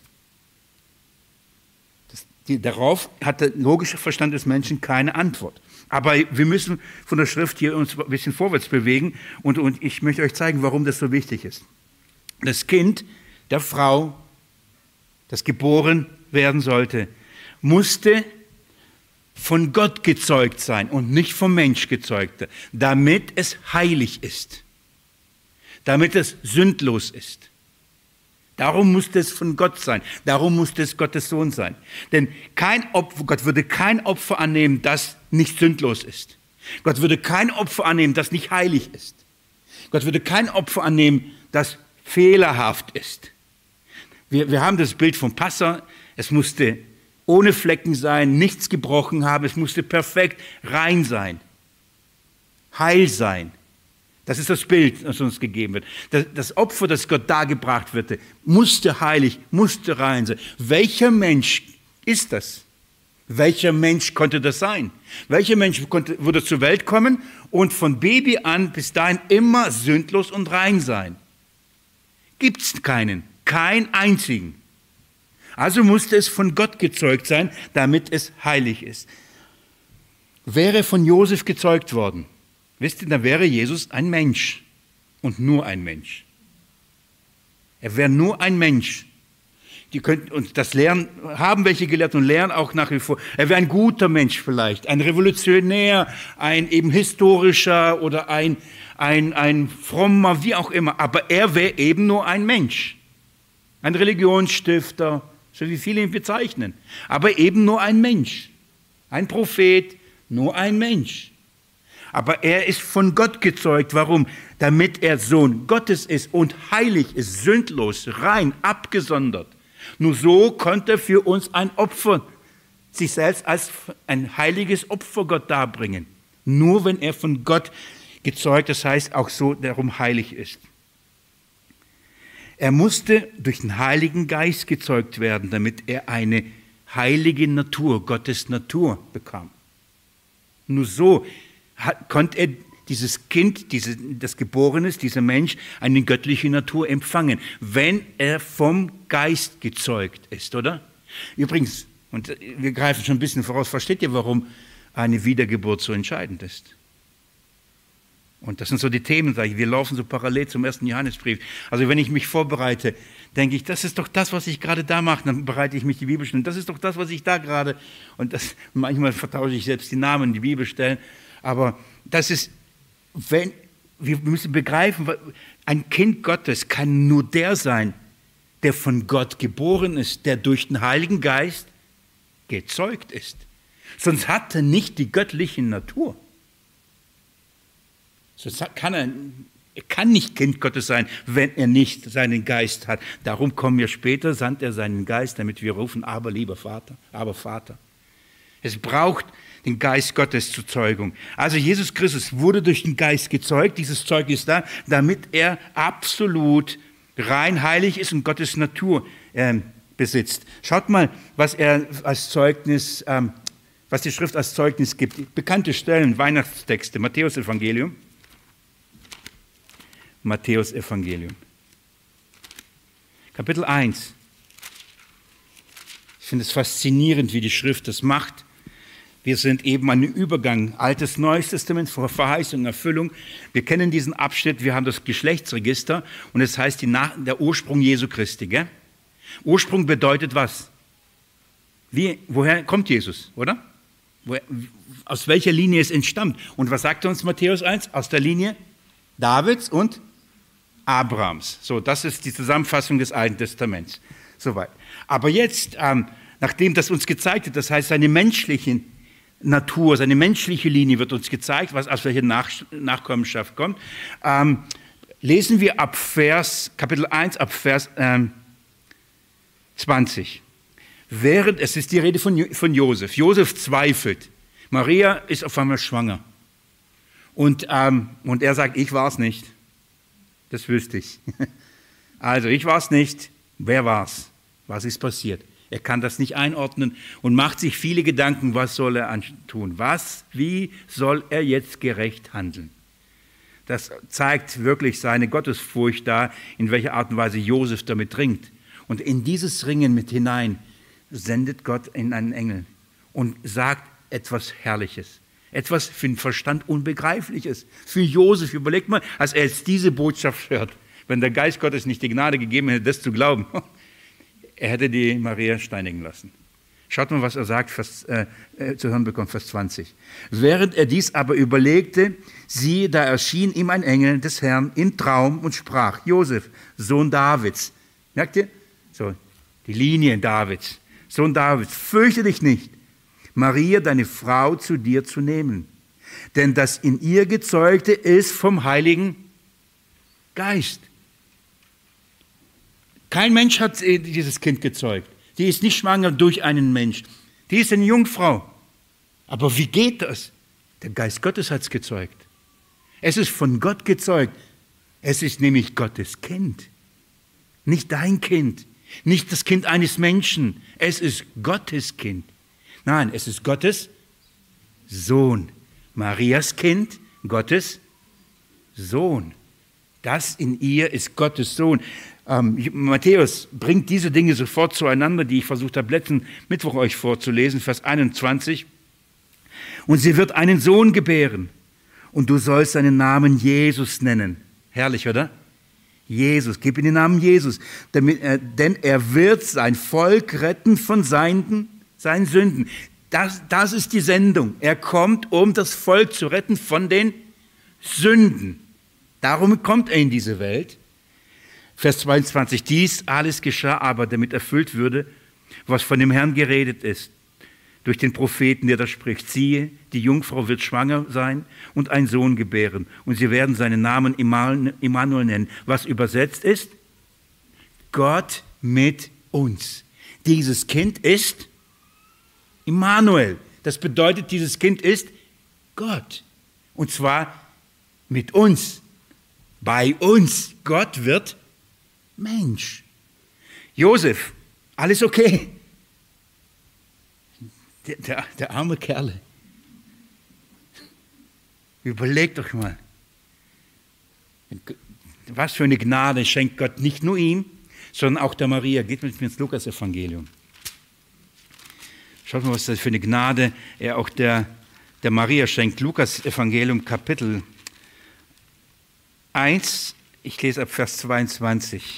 das die, darauf hat der logische Verstand des Menschen keine Antwort. Aber wir müssen von der Schrift hier uns ein bisschen vorwärts bewegen und, und ich möchte euch zeigen, warum das so wichtig ist. Das Kind der Frau, das geboren werden sollte, musste von Gott gezeugt sein und nicht vom Mensch gezeugt, damit es heilig ist, damit es sündlos ist. Darum musste es von Gott sein, darum musste es Gottes Sohn sein. Denn kein Opfer, Gott würde kein Opfer annehmen, das nicht sündlos ist. Gott würde kein Opfer annehmen, das nicht heilig ist. Gott würde kein Opfer annehmen, das fehlerhaft ist. Wir, wir haben das Bild vom Passa, es musste ohne Flecken sein, nichts gebrochen haben, es musste perfekt rein sein, heil sein. Das ist das Bild, das uns gegeben wird. Das, das Opfer, das Gott dargebracht wird, musste heilig, musste rein sein. Welcher Mensch ist das? Welcher Mensch konnte das sein? Welcher Mensch konnte, würde zur Welt kommen und von Baby an bis dahin immer sündlos und rein sein? Gibt es keinen, keinen einzigen. Also musste es von Gott gezeugt sein, damit es heilig ist. Wäre von Josef gezeugt worden, wisst ihr, dann wäre Jesus ein Mensch und nur ein Mensch. Er wäre nur ein Mensch. Die könnten uns das lernen, haben welche gelehrt und lernen auch nach wie vor. Er wäre ein guter Mensch vielleicht, ein Revolutionär, ein eben historischer oder ein, ein, ein frommer, wie auch immer. Aber er wäre eben nur ein Mensch. Ein Religionsstifter, so wie viele ihn bezeichnen. Aber eben nur ein Mensch. Ein Prophet, nur ein Mensch. Aber er ist von Gott gezeugt. Warum? Damit er Sohn Gottes ist und heilig ist, sündlos, rein, abgesondert. Nur so konnte er für uns ein Opfer, sich selbst als ein heiliges Opfer Gott darbringen. Nur wenn er von Gott gezeugt, das heißt auch so darum heilig ist. Er musste durch den Heiligen Geist gezeugt werden, damit er eine heilige Natur, Gottes Natur bekam. Nur so hat, konnte er dieses Kind, diese, das geboren ist, dieser Mensch, eine göttliche Natur empfangen, wenn er vom Geist gezeugt ist, oder? Übrigens, und wir greifen schon ein bisschen voraus, versteht ihr, warum eine Wiedergeburt so entscheidend ist? Und das sind so die Themen, sage ich, wir laufen so parallel zum ersten Johannesbrief. Also wenn ich mich vorbereite, denke ich, das ist doch das, was ich gerade da mache, dann bereite ich mich die Bibelstellen. Das ist doch das, was ich da gerade, und das, manchmal vertausche ich selbst die Namen, die Bibelstellen, aber das ist, wenn, wir müssen begreifen, ein Kind Gottes kann nur der sein, der von Gott geboren ist, der durch den Heiligen Geist gezeugt ist. Sonst hat er nicht die göttliche Natur. Sonst kann er Er kann nicht Kind Gottes sein, wenn er nicht seinen Geist hat. Darum kommen wir später, sandt er seinen Geist, damit wir rufen, aber lieber Vater, aber Vater. Es braucht den Geist Gottes zur Zeugung. Also Jesus Christus wurde durch den Geist gezeugt. Dieses Zeug ist da, damit er absolut rein heilig ist und Gottes Natur äh, besitzt. Schaut mal, was er als Zeugnis, ähm, was die Schrift als Zeugnis gibt. Bekannte Stellen, Weihnachtstexte, Matthäus-Evangelium. Matthäus-Evangelium. Kapitel eins. Ich finde es faszinierend, wie die Schrift das macht. Wir sind eben an einem Übergang, Altes, Neues Testament, vor Verheißung und Erfüllung. Wir kennen diesen Abschnitt, wir haben das Geschlechtsregister und es heißt die Nach- der Ursprung Jesu Christi. Gell? Ursprung bedeutet was? Wie, woher kommt Jesus, oder? Woher, aus welcher Linie es entstammt? Und was sagt uns Matthäus eins? Aus der Linie Davids und Abrahams. So, das ist die Zusammenfassung des Alten Testaments. Soweit. Aber jetzt, ähm, nachdem das uns gezeigt wird, das heißt, seine menschliche Natur, seine menschliche Linie wird uns gezeigt, was aus welcher Nach Nachkommenschaft kommt, ähm, lesen wir ab Vers, Kapitel eins, ab Vers ähm, zwanzig. Während, es ist die Rede von, von Josef. Josef zweifelt. Maria ist auf einmal schwanger. Und, ähm, und er sagt, ich war es nicht. Das wüsste ich. Also, ich war es nicht. Wer war es? Was ist passiert? Er kann das nicht einordnen und macht sich viele Gedanken, was soll er tun? Was, wie soll er jetzt gerecht handeln? Das zeigt wirklich seine Gottesfurcht da, in welcher Art und Weise Josef damit ringt. Und in dieses Ringen mit hinein sendet Gott in einen Engel und sagt etwas Herrliches. Etwas für den Verstand Unbegreifliches. Für Josef, überlegt mal, als er jetzt diese Botschaft hört, wenn der Geist Gottes nicht die Gnade gegeben hätte, das zu glauben, er hätte die Maria steinigen lassen. Schaut mal, was er sagt, Vers, äh, äh, zu hören bekommt, Vers zwanzig. Während er dies aber überlegte, siehe, da erschien ihm ein Engel des Herrn im Traum und sprach, Josef, Sohn Davids. Merkt ihr? So, die Linie Davids. Sohn Davids, fürchte dich nicht, Maria, deine Frau, zu dir zu nehmen. Denn das in ihr Gezeugte ist vom Heiligen Geist. Kein Mensch hat dieses Kind gezeugt. Die ist nicht schwanger durch einen Mensch. Die ist eine Jungfrau. Aber wie geht das? Der Geist Gottes hat es gezeugt. Es ist von Gott gezeugt. Es ist nämlich Gottes Kind. Nicht dein Kind. Nicht das Kind eines Menschen. Es ist Gottes Kind. Nein, es ist Gottes Sohn. Marias Kind, Gottes Sohn. Das in ihr ist Gottes Sohn. Ähm, Matthäus bringt diese Dinge sofort zueinander, die ich versucht habe, letzten Mittwoch euch vorzulesen, Vers einundzwanzig. Und sie wird einen Sohn gebären und du sollst seinen Namen Jesus nennen. Herrlich, oder? Jesus, gib ihm den Namen Jesus, damit, äh, denn er wird sein Volk retten von seinen, seinen Sünden. Das, das ist die Sendung. Er kommt, um das Volk zu retten von den Sünden. Darum kommt er in diese Welt. Vers zweiundzwanzig, dies alles geschah aber, damit erfüllt würde, was von dem Herrn geredet ist, durch den Propheten, der da spricht. Siehe, die Jungfrau wird schwanger sein und einen Sohn gebären. Und sie werden seinen Namen Immanuel nennen, was übersetzt ist, Gott mit uns. Dieses Kind ist Immanuel. Das bedeutet, dieses Kind ist Gott. Und zwar mit uns, bei uns. Gott wird Mensch. Josef, alles okay. Der, der, der arme Kerl. Überlegt euch mal. Was für eine Gnade schenkt Gott nicht nur ihm, sondern auch der Maria. Geht mit mir ins Lukas-Evangelium. Schaut mal, was das für eine Gnade er auch der, der Maria schenkt. Lukas-Evangelium, Kapitel eins, ich lese ab Vers zweiundzwanzig.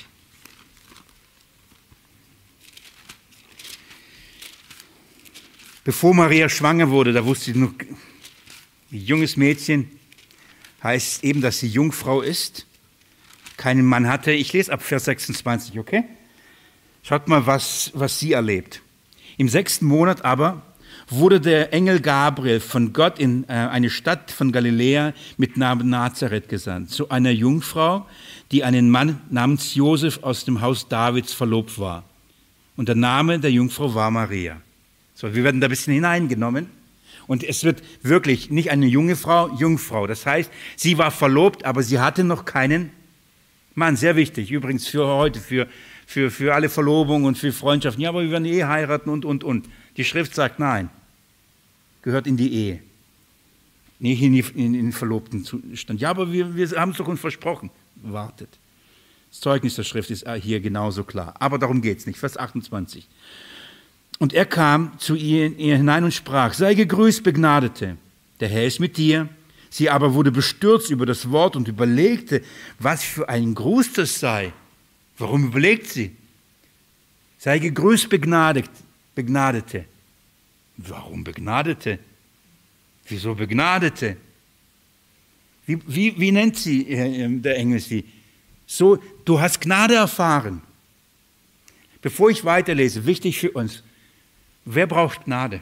Bevor Maria schwanger wurde, da wusste sie noch, ein junges Mädchen, heißt eben, dass sie Jungfrau ist, keinen Mann hatte. Ich lese ab Vers sechsundzwanzig, okay? Schaut mal, was, was sie erlebt. Im sechsten Monat aber, wurde der Engel Gabriel von Gott in äh, eine Stadt von Galiläa mit Namen Nazareth gesandt, zu einer Jungfrau, die einen Mann namens Josef aus dem Haus Davids verlobt war. Und der Name der Jungfrau war Maria. So, wir werden da ein bisschen hineingenommen. Und es wird wirklich nicht eine junge Frau, Jungfrau. Das heißt, sie war verlobt, aber sie hatte noch keinen Mann. Sehr wichtig, übrigens für heute, für, für, für alle Verlobungen und für Freundschaften. Ja, aber wir werden eh heiraten und, und, und. Die Schrift sagt nein. Gehört in die Ehe. Nicht in, die, in, in den verlobten Zustand. Ja, aber wir, wir haben es doch uns versprochen. Wartet. Das Zeugnis der Schrift ist hier genauso klar. Aber darum geht es nicht. Vers achtundzwanzig. Und er kam zu ihr, ihr hinein und sprach, sei gegrüßt, Begnadete, der Herr ist mit dir. Sie aber wurde bestürzt über das Wort und überlegte, was für ein Gruß das sei. Warum überlegt sie? Sei gegrüßt, Begnadet, Begnadete. Warum Begnadete? Wieso Begnadete? Wie, wie, wie nennt sie, der Engel sie? So, du hast Gnade erfahren. Bevor ich weiterlese, wichtig für uns, wer braucht Gnade?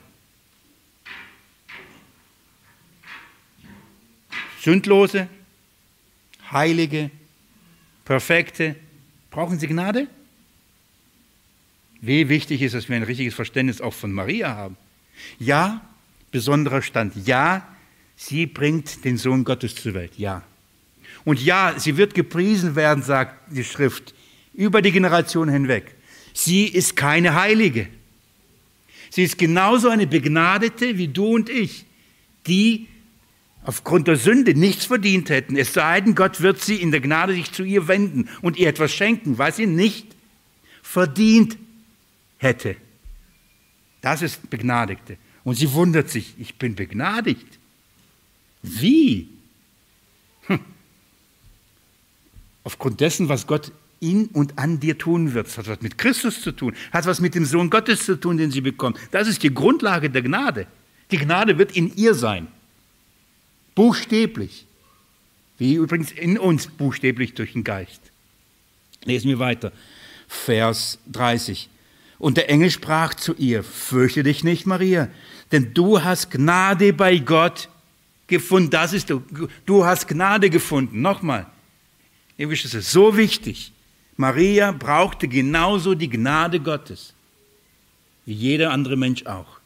Sündlose, Heilige, Perfekte, brauchen sie Gnade? Wie wichtig ist, dass wir ein richtiges Verständnis auch von Maria haben. Ja, besonderer Stand. Ja, sie bringt den Sohn Gottes zur Welt. Ja. Und ja, sie wird gepriesen werden, sagt die Schrift, über die Generation hinweg. Sie ist keine Heilige. Sie ist genauso eine Begnadete wie du und ich, die aufgrund der Sünde nichts verdient hätten. Es sei denn, Gott wird sie in der Gnade sich zu ihr wenden und ihr etwas schenken, was sie nicht verdient hätte. Das ist Begnadigte. Und sie wundert sich, ich bin begnadigt. Wie? Hm. Aufgrund dessen, was Gott in und an dir tun wird. Das hat was mit Christus zu tun, hat was mit dem Sohn Gottes zu tun, den sie bekommt. Das ist die Grundlage der Gnade. Die Gnade wird in ihr sein. Buchstäblich. Wie übrigens in uns buchstäblich durch den Geist. Lesen wir weiter. Vers dreißig. Und der Engel sprach zu ihr, fürchte dich nicht, Maria, denn du hast Gnade bei Gott gefunden. Das ist du. Du hast Gnade gefunden. Nochmal. Das ist so wichtig. Maria brauchte genauso die Gnade Gottes, wie jeder andere Mensch auch.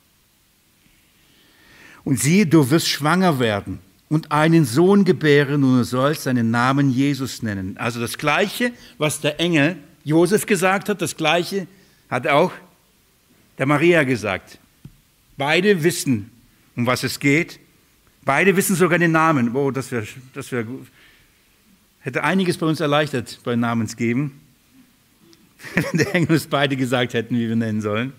Und siehe, du wirst schwanger werden und einen Sohn gebären und du sollst seinen Namen Jesus nennen. Also das Gleiche, was der Engel Josef gesagt hat, das Gleiche hat auch der Maria gesagt. Beide wissen, um was es geht. Beide wissen sogar den Namen. Oh, das wäre das wär gut. Hätte einiges bei uns erleichtert beim Namensgeben, wenn der Engel uns beide gesagt hätten, wie wir nennen sollen.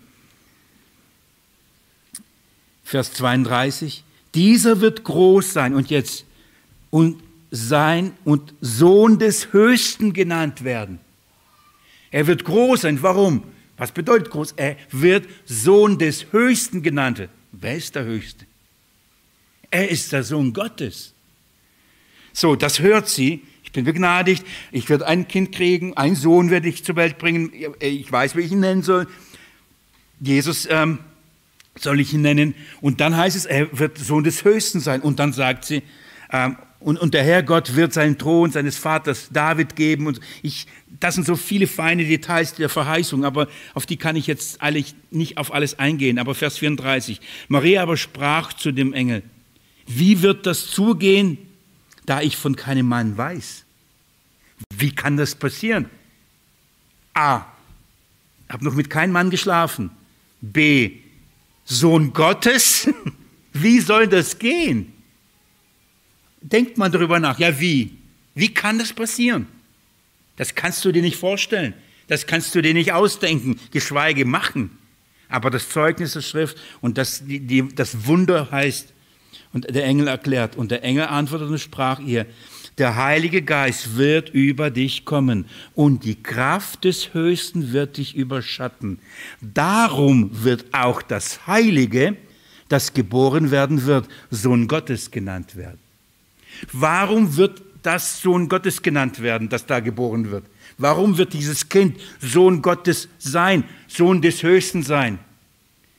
Vers zweiunddreißig. Dieser wird groß sein und jetzt und sein und Sohn des Höchsten genannt werden. Er wird groß sein. Warum? Was bedeutet groß? Er wird Sohn des Höchsten genannt. Wer ist der Höchste? Er ist der Sohn Gottes. So, das hört sie. Ich bin begnadigt, ich werde ein Kind kriegen, einen Sohn werde ich zur Welt bringen, ich weiß, wie ich ihn nennen soll. Jesus ähm, soll ich ihn nennen. Und dann heißt es, er wird Sohn des Höchsten sein. Und dann sagt sie, ähm, und, und der Herr Gott wird seinen Thron seines Vaters David geben. Und ich, das sind so viele feine Details der Verheißung, aber auf die kann ich jetzt eigentlich nicht auf alles eingehen. Aber Vers vierunddreißig. Maria aber sprach zu dem Engel, wie wird das zugehen, da ich von keinem Mann weiß? Wie kann das passieren? A, habe noch mit keinem Mann geschlafen. B, Sohn Gottes? Wie soll das gehen? Denkt mal darüber nach. Ja, wie? Wie kann das passieren? Das kannst du dir nicht vorstellen. Das kannst du dir nicht ausdenken, geschweige machen. Aber das Zeugnis der Schrift und das, die, die, das Wunder heißt, und der Engel erklärt, und der Engel antwortete und sprach ihr, der Heilige Geist wird über dich kommen und die Kraft des Höchsten wird dich überschatten. Darum wird auch das Heilige, das geboren werden wird, Sohn Gottes genannt werden. Warum wird das Sohn Gottes genannt werden, das da geboren wird? Warum wird dieses Kind Sohn Gottes sein, Sohn des Höchsten sein?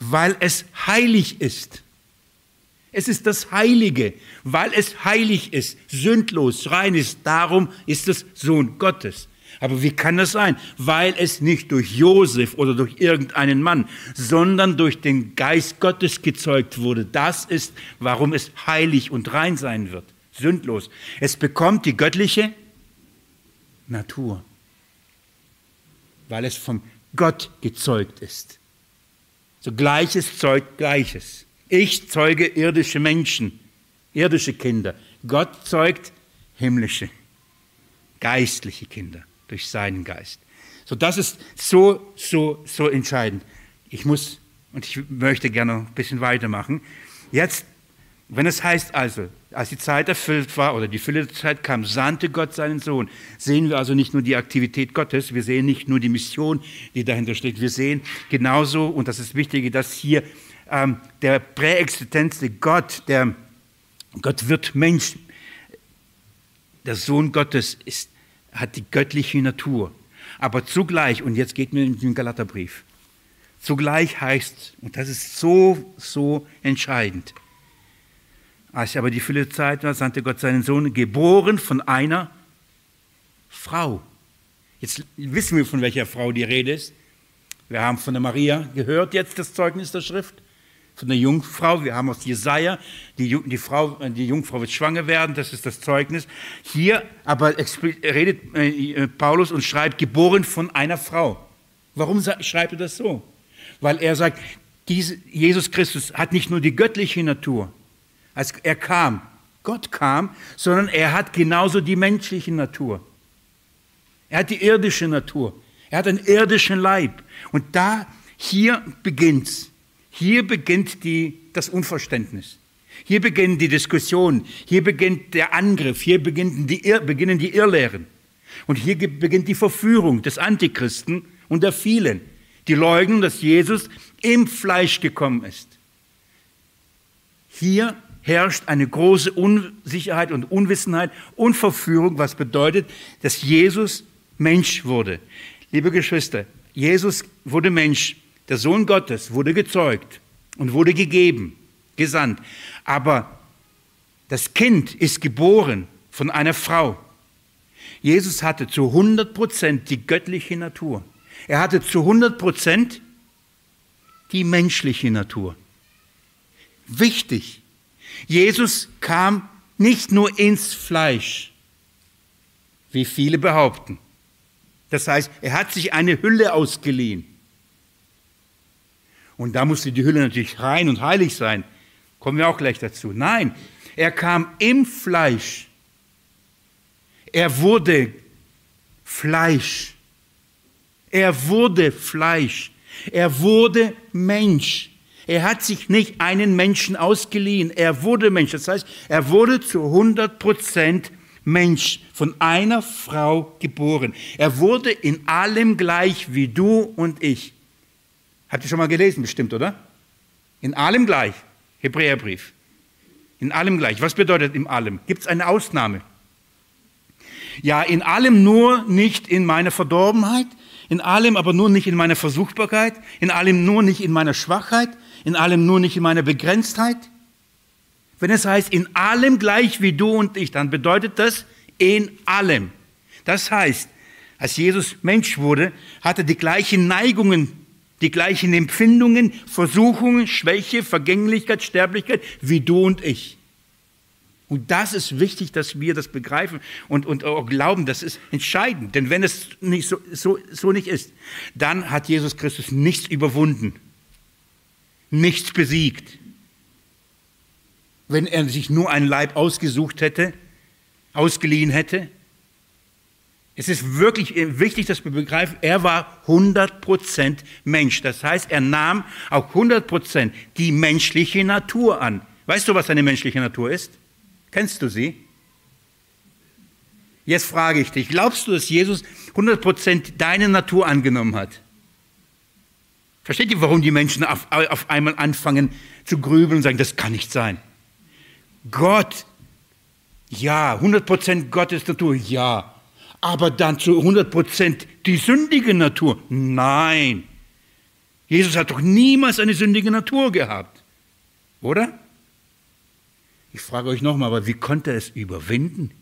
weil es heilig ist. Es ist das Heilige, weil es heilig ist, sündlos, rein ist. Darum ist es Sohn Gottes. Aber wie kann das sein? Weil es nicht durch Josef oder durch irgendeinen Mann, sondern durch den Geist Gottes gezeugt wurde. Das ist, warum es heilig und rein sein wird, sündlos. Es bekommt die göttliche Natur, weil es vom Gott gezeugt ist. So Gleiches zeugt Gleiches. Ich zeuge irdische Menschen, irdische Kinder. Gott zeugt himmlische, geistliche Kinder durch seinen Geist. So, das ist so, so, so entscheidend. Ich muss, und ich möchte gerne ein bisschen weitermachen. Jetzt, wenn es heißt also, als die Zeit erfüllt war oder die Fülle der Zeit kam, sandte Gott seinen Sohn, sehen wir also nicht nur die Aktivität Gottes, wir sehen nicht nur die Mission, die dahinter steht, wir sehen genauso, und das ist wichtig, dass hier ähm, der präexistente Gott, der Gott wird Mensch, der Sohn Gottes ist, hat die göttliche Natur. Aber zugleich, und jetzt geht mir in den Galaterbrief, zugleich heißt, und das ist so, so entscheidend, als aber die Fülle der Zeit war, sandte Gott seinen Sohn, geboren von einer Frau. Jetzt wissen wir, von welcher Frau die Rede ist. Wir haben von der Maria gehört, jetzt das Zeugnis der Schrift, von der Jungfrau. Wir haben aus Jesaja, die, die, Frau, die Jungfrau wird schwanger werden, das ist das Zeugnis. Hier aber redet äh, Paulus und schreibt, geboren von einer Frau. Warum schreibt er das so? Weil er sagt, diese, Jesus Christus hat nicht nur die göttliche Natur, als er kam, Gott kam, sondern er hat genauso die menschliche Natur. Er hat die irdische Natur. Er hat einen irdischen Leib. Und da, hier beginnt's. Hier beginnt die, das Unverständnis. Hier beginnen die Diskussionen. Hier beginnt der Angriff. Hier beginnen die, Irr, beginnen die Irrlehren. Und hier beginnt die Verführung des Antichristen und der vielen, die leugnen, dass Jesus im Fleisch gekommen ist. Hier herrscht eine große Unsicherheit und Unwissenheit und Verführung, was bedeutet, dass Jesus Mensch wurde. Liebe Geschwister, Jesus wurde Mensch, der Sohn Gottes wurde gezeugt und wurde gegeben, gesandt. Aber das Kind ist geboren von einer Frau. Jesus hatte zu hundert Prozent die göttliche Natur. Er hatte zu hundert Prozent die menschliche Natur. Wichtig. Jesus kam nicht nur ins Fleisch, wie viele behaupten. Das heißt, er hat sich eine Hülle ausgeliehen. Und da musste die Hülle natürlich rein und heilig sein. Kommen wir auch gleich dazu. Nein, er kam im Fleisch. Er wurde Fleisch. Er wurde Fleisch. Er wurde Mensch. Er hat sich nicht einen Menschen ausgeliehen. Er wurde Mensch. Das heißt, er wurde zu hundert Prozent Mensch, von einer Frau geboren. Er wurde in allem gleich wie du und ich. Habt ihr schon mal gelesen, bestimmt, oder? In allem gleich. Hebräerbrief. In allem gleich. Was bedeutet in allem? Gibt es eine Ausnahme? Ja, in allem nur nicht in meiner Verdorbenheit, in allem aber nur nicht in meiner Versuchbarkeit, in allem nur nicht in meiner Schwachheit, in allem nur nicht in meiner Begrenztheit. Wenn es heißt, in allem gleich wie du und ich, dann bedeutet das in allem. Das heißt, als Jesus Mensch wurde, hatte er die gleichen Neigungen, die gleichen Empfindungen, Versuchungen, Schwäche, Vergänglichkeit, Sterblichkeit wie du und ich. Und das ist wichtig, dass wir das begreifen und, und auch glauben, das ist entscheidend. Denn wenn es nicht so, so, so nicht ist, dann hat Jesus Christus nichts überwunden, nichts besiegt. Wenn er sich nur einen Leib ausgesucht hätte, ausgeliehen hätte. Es ist wirklich wichtig, dass wir begreifen, er war hundert Prozent Mensch. Das heißt, er nahm auch hundert Prozent die menschliche Natur an. Weißt du, was eine menschliche Natur ist? Kennst du sie? Jetzt frage ich dich, glaubst du, dass Jesus hundert Prozent deine Natur angenommen hat? Versteht ihr, warum die Menschen auf, auf einmal anfangen zu grübeln und sagen, das kann nicht sein? Gott, ja, hundert Prozent Gottes Natur, ja. Aber dann zu hundert Prozent die sündige Natur, nein. Jesus hat doch niemals eine sündige Natur gehabt, oder? Ich frage euch nochmal, aber wie konnte er es überwinden?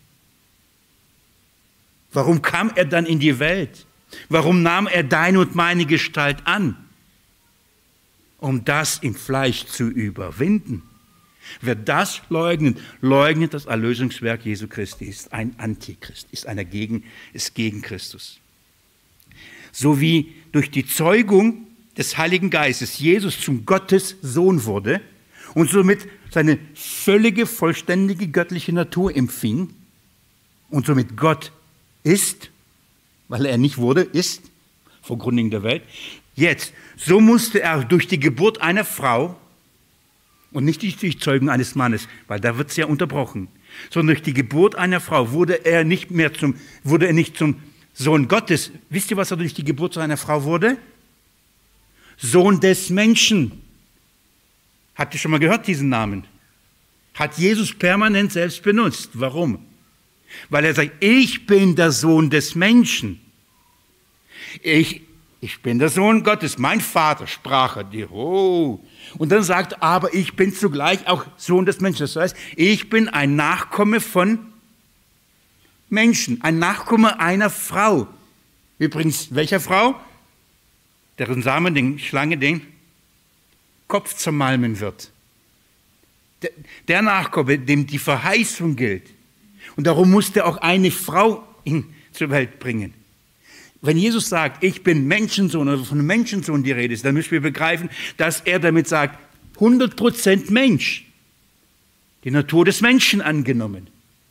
Warum kam er dann in die Welt? Warum nahm er deine und meine Gestalt an? Um das im Fleisch zu überwinden. Wer das leugnet, leugnet das Erlösungswerk Jesu Christi, ist ein Antichrist, ist einer gegen, ist gegen Christus. So wie durch die Zeugung des Heiligen Geistes Jesus zum Gottes Sohn wurde und somit seine völlige, vollständige göttliche Natur empfing und somit Gott ist, weil er nicht wurde, ist, vor Gründung der Welt. Jetzt, so musste er durch die Geburt einer Frau und nicht durch die Zeugung eines Mannes, weil da wird es ja unterbrochen, sondern durch die Geburt einer Frau wurde er nicht mehr zum, wurde er nicht zum Sohn Gottes. Wisst ihr, was er durch die Geburt seiner Frau wurde? Sohn des Menschen. Habt ihr schon mal gehört, diesen Namen? Hat Jesus permanent selbst benutzt. Warum? Weil er sagt, ich bin der Sohn des Menschen. Ich, ich bin der Sohn Gottes. Mein Vater sprach er dir. Oh. Und dann sagt, aber ich bin zugleich auch Sohn des Menschen. Das heißt, ich bin ein Nachkomme von Menschen, ein Nachkomme einer Frau. Übrigens, welcher Frau? Deren Samen, den Schlange, den Kopf zermalmen wird. Der, der Nachkomme, dem die Verheißung gilt. Und darum musste auch eine Frau ihn zur Welt bringen. Wenn Jesus sagt, ich bin Menschensohn oder von einem Menschensohn die Rede ist, dann müssen wir begreifen, dass er damit sagt, hundert Prozent Mensch. Die Natur des Menschen angenommen.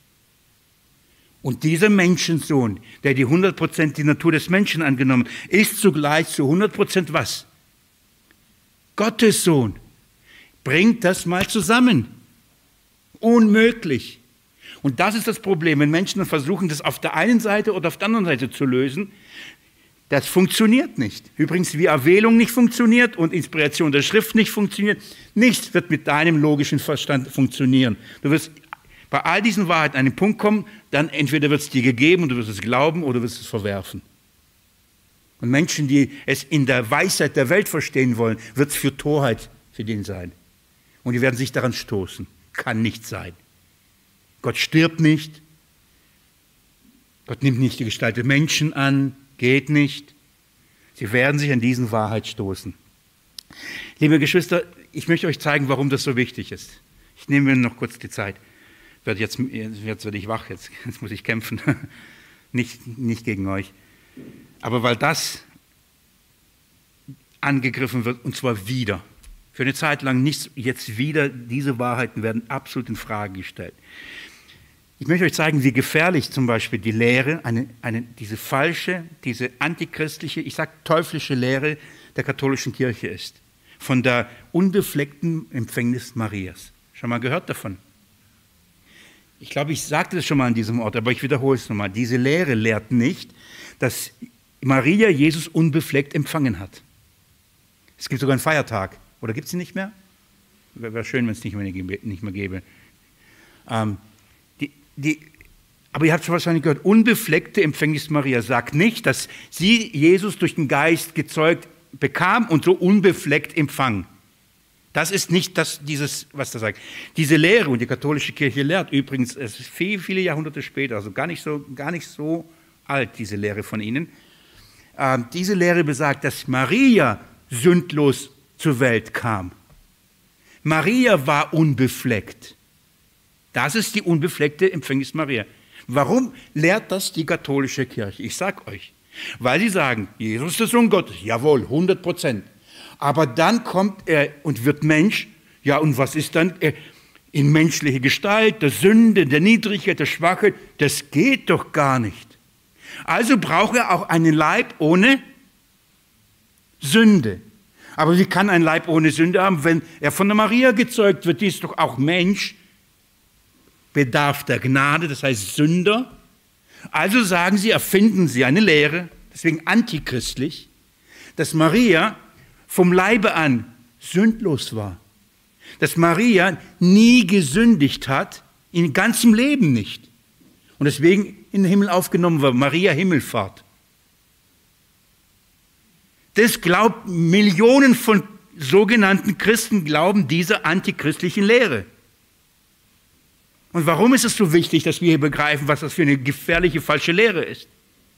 Und dieser Menschensohn, der die hundert Prozent die Natur des Menschen angenommen, ist zugleich zu hundert Prozent was? Gottes Sohn. Bringt das mal zusammen. Unmöglich. Und das ist das Problem, wenn Menschen versuchen, das auf der einen Seite oder auf der anderen Seite zu lösen. Das funktioniert nicht. Übrigens, wie Erwählung nicht funktioniert und Inspiration der Schrift nicht funktioniert, nichts wird mit deinem logischen Verstand funktionieren. Du wirst bei all diesen Wahrheiten an einen Punkt kommen, dann entweder wird es dir gegeben und du wirst es glauben oder du wirst es verwerfen. Und Menschen, die es in der Weisheit der Welt verstehen wollen, wird es für Torheit für den sein. Und die werden sich daran stoßen. Kann nicht sein. Gott stirbt nicht. Gott nimmt nicht die Gestalt des Menschen an. Geht nicht. Sie werden sich an diesen Wahrheit stoßen. Liebe Geschwister, ich möchte euch zeigen, warum das so wichtig ist. Ich nehme mir noch kurz die Zeit. Jetzt, jetzt werde ich wach, jetzt, jetzt muss ich kämpfen. nicht, nicht gegen euch. Aber weil das angegriffen wird, und zwar wieder. Für eine Zeit lang nicht, jetzt wieder, diese Wahrheiten werden absolut in Frage gestellt. Ich möchte euch zeigen, wie gefährlich zum Beispiel die Lehre, eine, eine, diese falsche, diese antichristliche, ich sage teuflische Lehre der katholischen Kirche ist. Von der unbefleckten Empfängnis Marias. Schon mal gehört davon? Ich glaube, ich sagte das schon mal an diesem Ort, aber ich wiederhole es nochmal. Diese Lehre lehrt nicht, dass Maria Jesus unbefleckt empfangen hat. Es gibt sogar einen Feiertag. Oder gibt es ihn nicht mehr? Wäre schön, wenn es nicht mehr, nicht mehr gäbe. Ähm, die, die, aber ihr habt es wahrscheinlich gehört, unbefleckte Empfängnis Maria sagt nicht, dass sie Jesus durch den Geist gezeugt bekam und so unbefleckt empfang. Das ist nicht das, dieses, was da sagt. Diese Lehre, und die katholische Kirche lehrt übrigens, es ist viele, viele Jahrhunderte später, also gar nicht so, gar nicht so alt, diese Lehre von ihnen. Äh, diese Lehre besagt, dass Maria sündlos zur Welt kam. Maria war unbefleckt. Das ist die unbefleckte Empfängnis Maria. Warum lehrt das die katholische Kirche? Ich sage euch, weil sie sagen, Jesus ist der Sohn Gottes, jawohl, hundert Prozent. Aber dann kommt er und wird Mensch. Ja, und was ist dann? In menschliche Gestalt, der Sünde, der Niedrigkeit, der Schwachheit. Das geht doch gar nicht. Also braucht er auch einen Leib ohne Sünde. Aber wie kann ein Leib ohne Sünde haben, wenn er von der Maria gezeugt wird? Die ist doch auch Mensch, bedarf der Gnade, das heißt Sünder. Also sagen sie, erfinden sie eine Lehre, deswegen antichristlich, dass Maria vom Leibe an sündlos war. Dass Maria nie gesündigt hat, in ganzem Leben nicht. Und deswegen in den Himmel aufgenommen war, Maria Himmelfahrt. Das glaubt, Millionen von sogenannten Christen glauben dieser antichristlichen Lehre. Und warum ist es so wichtig, dass wir hier begreifen, was das für eine gefährliche, falsche Lehre ist?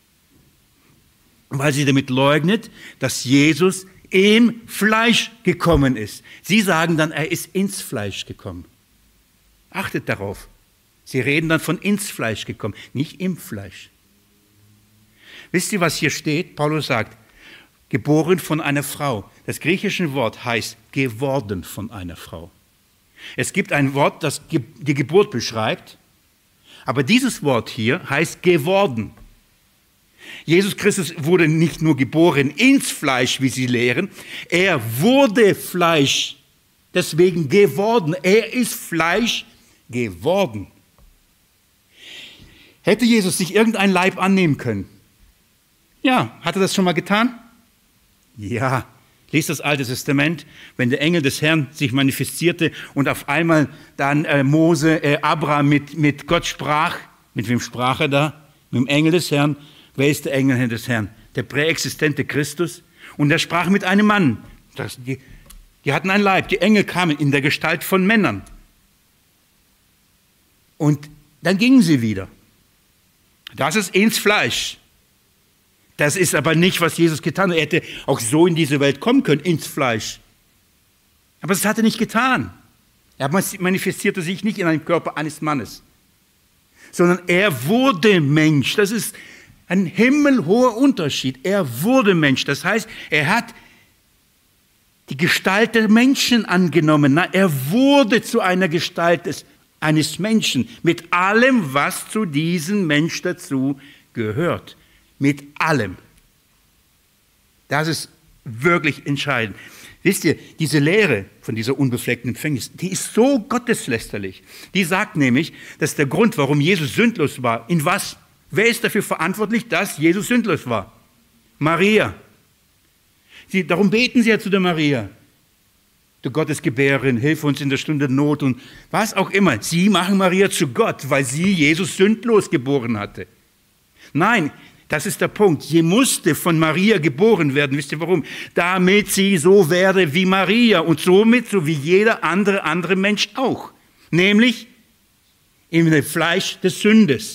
Weil sie damit leugnet, dass Jesus im Fleisch gekommen ist. Sie sagen dann, er ist ins Fleisch gekommen. Achtet darauf. Sie reden dann von ins Fleisch gekommen, nicht im Fleisch. Wisst ihr, was hier steht? Paulus sagt, geboren von einer Frau. Das griechische Wort heißt geworden von einer Frau. Es gibt ein Wort, das die Geburt beschreibt, aber dieses Wort hier heißt geworden. Jesus Christus wurde nicht nur geboren ins Fleisch, wie sie lehren, er wurde Fleisch, deswegen geworden. Er ist Fleisch geworden. Hätte Jesus sich irgendein Leib annehmen können? Ja, hat er das schon mal getan? Ja, lest das Alte Testament, wenn der Engel des Herrn sich manifestierte und auf einmal dann äh, Mose, äh, Abraham mit, mit Gott sprach. Mit wem sprach er da? Mit dem Engel des Herrn. Wer ist der Engel des Herrn? Der präexistente Christus. Und er sprach mit einem Mann. Das, die, die hatten ein Leib, die Engel kamen in der Gestalt von Männern. Und dann gingen sie wieder. Das ist ins Fleisch. Das ist aber nicht, was Jesus getan hat. Er hätte auch so in diese Welt kommen können, ins Fleisch. Aber das hat er nicht getan. Er manifestierte sich nicht in einem Körper eines Mannes, sondern er wurde Mensch. Das ist ein himmelhoher Unterschied. Er wurde Mensch. Das heißt, er hat die Gestalt der Menschen angenommen. Er wurde zu einer Gestalt des, eines Menschen mit allem, was zu diesem Mensch dazu gehört. Mit allem. Das ist wirklich entscheidend. Wisst ihr, diese Lehre von dieser unbefleckten Empfängnis, die ist so gotteslästerlich. Die sagt nämlich, dass der Grund, warum Jesus sündlos war, in was? Wer ist dafür verantwortlich, dass Jesus sündlos war? Maria. Sie, darum beten sie ja zu der Maria. Du Gottesgebärerin, hilf uns in der Stunde der Not und was auch immer. Sie machen Maria zu Gott, weil sie Jesus sündlos geboren hatte. Nein, das ist der Punkt. Sie musste von Maria geboren werden. Wisst ihr warum? Damit sie so werde wie Maria und somit so wie jeder andere, andere Mensch auch. Nämlich im Fleisch des Sündes.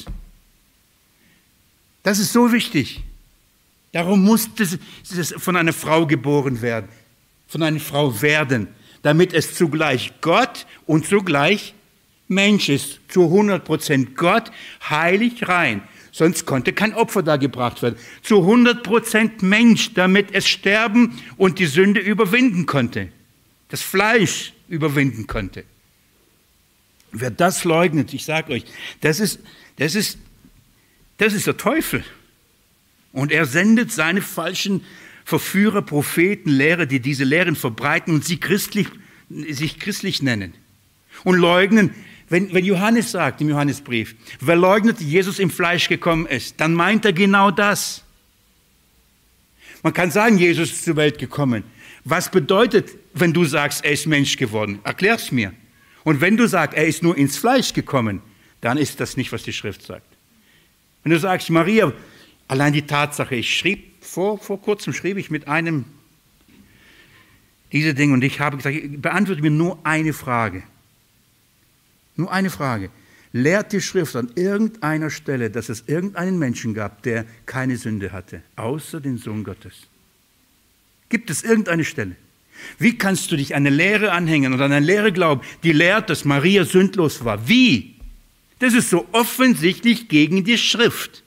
Das ist so wichtig. Darum musste sie von einer Frau geboren werden. Von einer Frau werden. Damit es zugleich Gott und zugleich Mensch ist. Zu hundert Prozent Gott, heilig, rein. Sonst konnte kein Opfer da gebracht werden. Zu hundert Prozent Mensch, damit es sterben und die Sünde überwinden konnte. Das Fleisch überwinden konnte. Wer das leugnet, ich sage euch, das ist, das ist, das ist der Teufel. Und er sendet seine falschen Verführer, Propheten, Lehrer, die diese Lehren verbreiten und sie christlich, sich christlich nennen. Und leugnen. Wenn, wenn Johannes sagt im Johannesbrief, wer leugnet, dass Jesus im Fleisch gekommen ist, dann meint er genau das. Man kann sagen, Jesus ist zur Welt gekommen. Was bedeutet, wenn du sagst, er ist Mensch geworden? Erklär's mir. Und wenn du sagst, er ist nur ins Fleisch gekommen, dann ist das nicht, was die Schrift sagt. Wenn du sagst, Maria, allein die Tatsache, ich schrieb, vor, vor kurzem schrieb ich mit einem diese Dinge und ich habe gesagt, beantworte mir nur eine Frage. Nur eine Frage. Lehrt die Schrift an irgendeiner Stelle, dass es irgendeinen Menschen gab, der keine Sünde hatte, außer den Sohn Gottes? Gibt es irgendeine Stelle? Wie kannst du dich an eine Lehre anhängen oder an eine Lehre glauben, die lehrt, dass Maria sündlos war? Wie? Das ist so offensichtlich gegen die Schrift.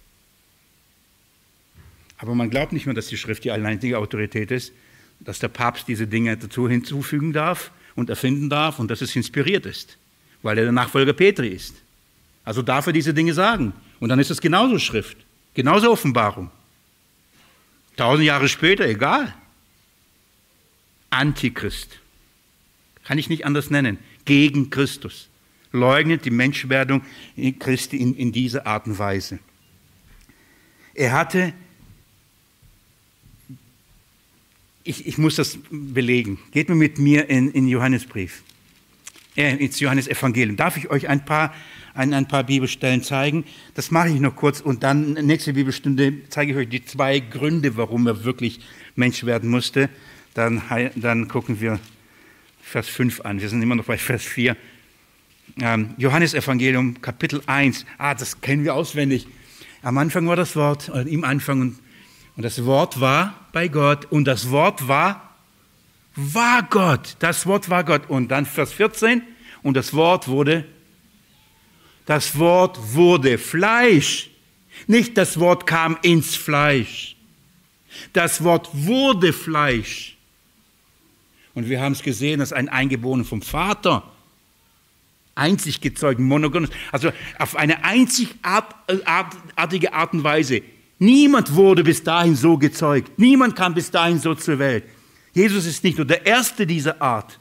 Aber man glaubt nicht mehr, dass die Schrift die alleinige Autorität ist, dass der Papst diese Dinge dazu hinzufügen darf und erfinden darf und dass es inspiriert ist. Weil er der Nachfolger Petri ist. Also darf er diese Dinge sagen. Und dann ist es genauso Schrift, genauso Offenbarung. Tausend Jahre später, egal. Antichrist. Kann ich nicht anders nennen. Gegen Christus. Leugnet die Menschwerdung Christi in, in dieser Art und Weise. Er hatte, ich, ich muss das belegen, geht mir mit mir in, in Johannesbrief. äh, ins Johannesevangelium. Darf ich euch ein paar, ein, ein paar Bibelstellen zeigen? Das mache ich noch kurz und dann nächste Bibelstunde zeige ich euch die zwei Gründe, warum er wirklich Mensch werden musste. Dann, dann gucken wir Vers fünf an. Wir sind immer noch bei Vers vier. Ähm, Johannesevangelium, Kapitel eins. Ah, das kennen wir auswendig. Am Anfang war das Wort, oder im Anfang, und, und das Wort war bei Gott, und das Wort war, war Gott. Das Wort war Gott. Und dann Vers vierzehn, und das Wort wurde, das Wort wurde Fleisch. Nicht das Wort kam ins Fleisch. Das Wort wurde Fleisch. Und wir haben es gesehen, dass ein Eingeborener vom Vater, einzig gezeugt, monogenes, also auf eine einzigartige Art und Weise. Niemand wurde bis dahin so gezeugt. Niemand kam bis dahin so zur Welt. Jesus ist nicht nur der Erste dieser Art,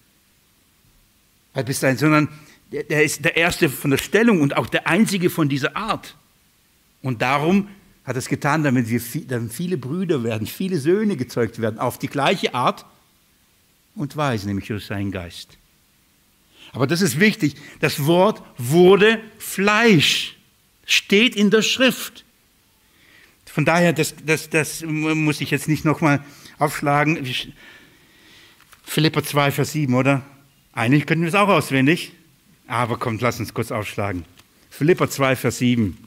bis dahin, sondern der ist der Erste von der Stellung und auch der Einzige von dieser Art. Und darum hat er es getan, damit wir damit viele Brüder werden, viele Söhne gezeugt werden, auf die gleiche Art und Weise, nämlich durch seinen Geist. Aber das ist wichtig, das Wort wurde Fleisch, steht in der Schrift. Von daher, das, das, das muss ich jetzt nicht nochmal aufschlagen. Philipper zwei, Vers sieben, oder? Eigentlich könnten wir es auch auswendig, aber kommt, lass uns kurz aufschlagen. Philipper zwei, Vers sieben.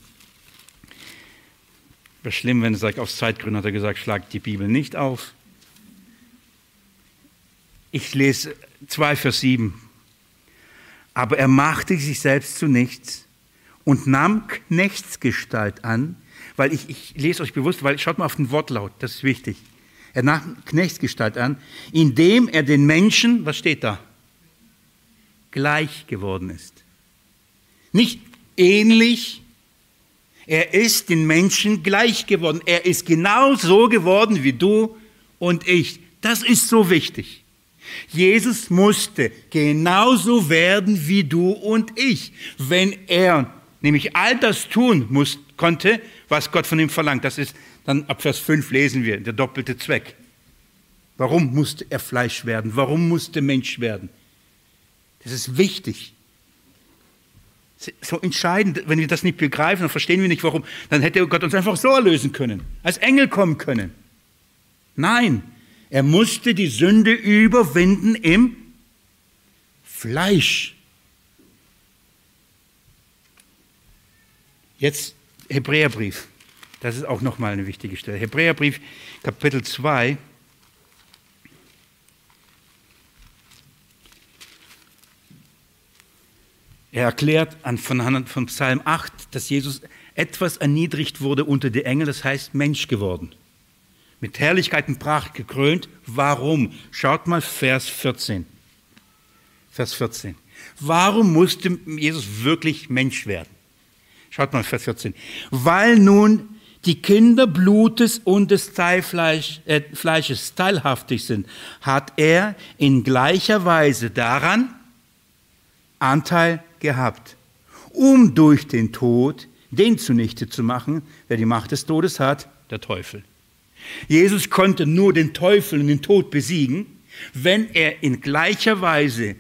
Wäre schlimm, wenn er sagt, aus Zeitgründen hat er gesagt, schlagt die Bibel nicht auf. Ich lese zwei, Vers sieben. Aber er machte sich selbst zu nichts und nahm Knechtsgestalt an, weil ich, ich lese euch bewusst, weil schaut mal auf den Wortlaut, das ist wichtig. Er nahm Knechtsgestalt an, indem er den Menschen, was steht da? Gleich geworden ist. Nicht ähnlich, er ist den Menschen gleich geworden. Er ist genau so geworden wie du und ich. Das ist so wichtig. Jesus musste genauso werden wie du und ich, wenn er nämlich all das tun muss, konnte, was Gott von ihm verlangt. Das ist dann ab Vers fünf lesen wir, der doppelte Zweck. Warum musste er Fleisch werden? Warum musste Mensch werden? Das ist wichtig. So entscheidend, wenn wir das nicht begreifen, dann verstehen wir nicht, warum. Dann hätte Gott uns einfach so erlösen können, als Engel kommen können. Nein, er musste die Sünde überwinden im Fleisch. Jetzt Hebräerbrief. Das ist auch nochmal eine wichtige Stelle. Hebräerbrief, Kapitel zwei. Er erklärt an, von, von Psalm acht, dass Jesus etwas erniedrigt wurde unter die Engel, das heißt Mensch geworden. Mit Herrlichkeit und Pracht gekrönt. Warum? Schaut mal Vers vierzehn. Vers vierzehn. Warum musste Jesus wirklich Mensch werden? Schaut mal Vers vierzehn. Weil nun die Kinder Blutes und des Teilfleisch, äh, Fleisches teilhaftig sind, hat er in gleicher Weise daran Anteil gehabt, um durch den Tod den zunichte zu machen, wer die Macht des Todes hat, der Teufel. Jesus konnte nur den Teufel und den Tod besiegen, wenn er in gleicher Weise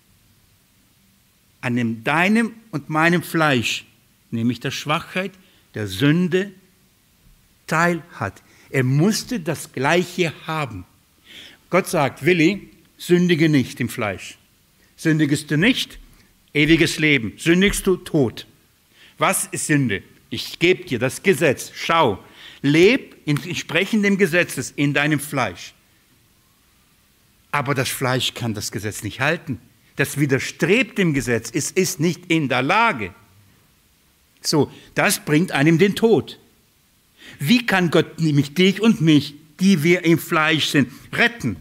an dem deinem und meinem Fleisch, nämlich der Schwachheit, der Sünde, Teil hat. Er musste das Gleiche haben. Gott sagt, Willi, sündige nicht im Fleisch. Sündigest du nicht, ewiges Leben. Sündigst du, Tod. Was ist Sünde? Ich gebe dir das Gesetz. Schau, leb entsprechend dem Gesetzes in deinem Fleisch. Aber das Fleisch kann das Gesetz nicht halten. Das widerstrebt dem Gesetz. Es ist nicht in der Lage. So, das bringt einem den Tod. Wie kann Gott nämlich dich und mich, die wir im Fleisch sind, retten?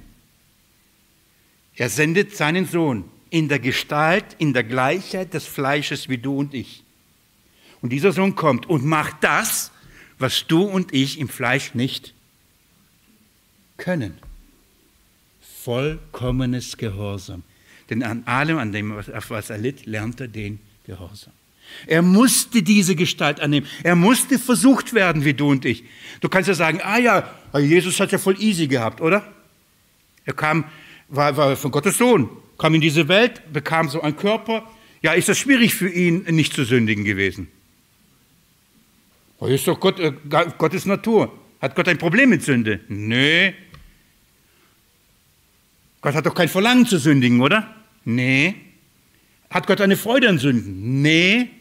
Er sendet seinen Sohn in der Gestalt, in der Gleichheit des Fleisches wie du und ich. Und dieser Sohn kommt und macht das, was du und ich im Fleisch nicht können. Vollkommenes Gehorsam. Denn an allem, an dem, auf was er litt, lernt er den Gehorsam. Er musste diese Gestalt annehmen. Er musste versucht werden, wie du und ich. Du kannst ja sagen, ah ja, Jesus hat ja voll easy gehabt, oder? Er kam war, war von Gottes Sohn, kam in diese Welt, bekam so einen Körper. Ja, ist das schwierig für ihn, nicht zu sündigen gewesen? Oh, ist doch Gott, äh, Gottes Natur. Hat Gott ein Problem mit Sünde? Nee. Gott hat doch kein Verlangen zu sündigen, oder? Nee. Hat Gott eine Freude an Sünden? Nee.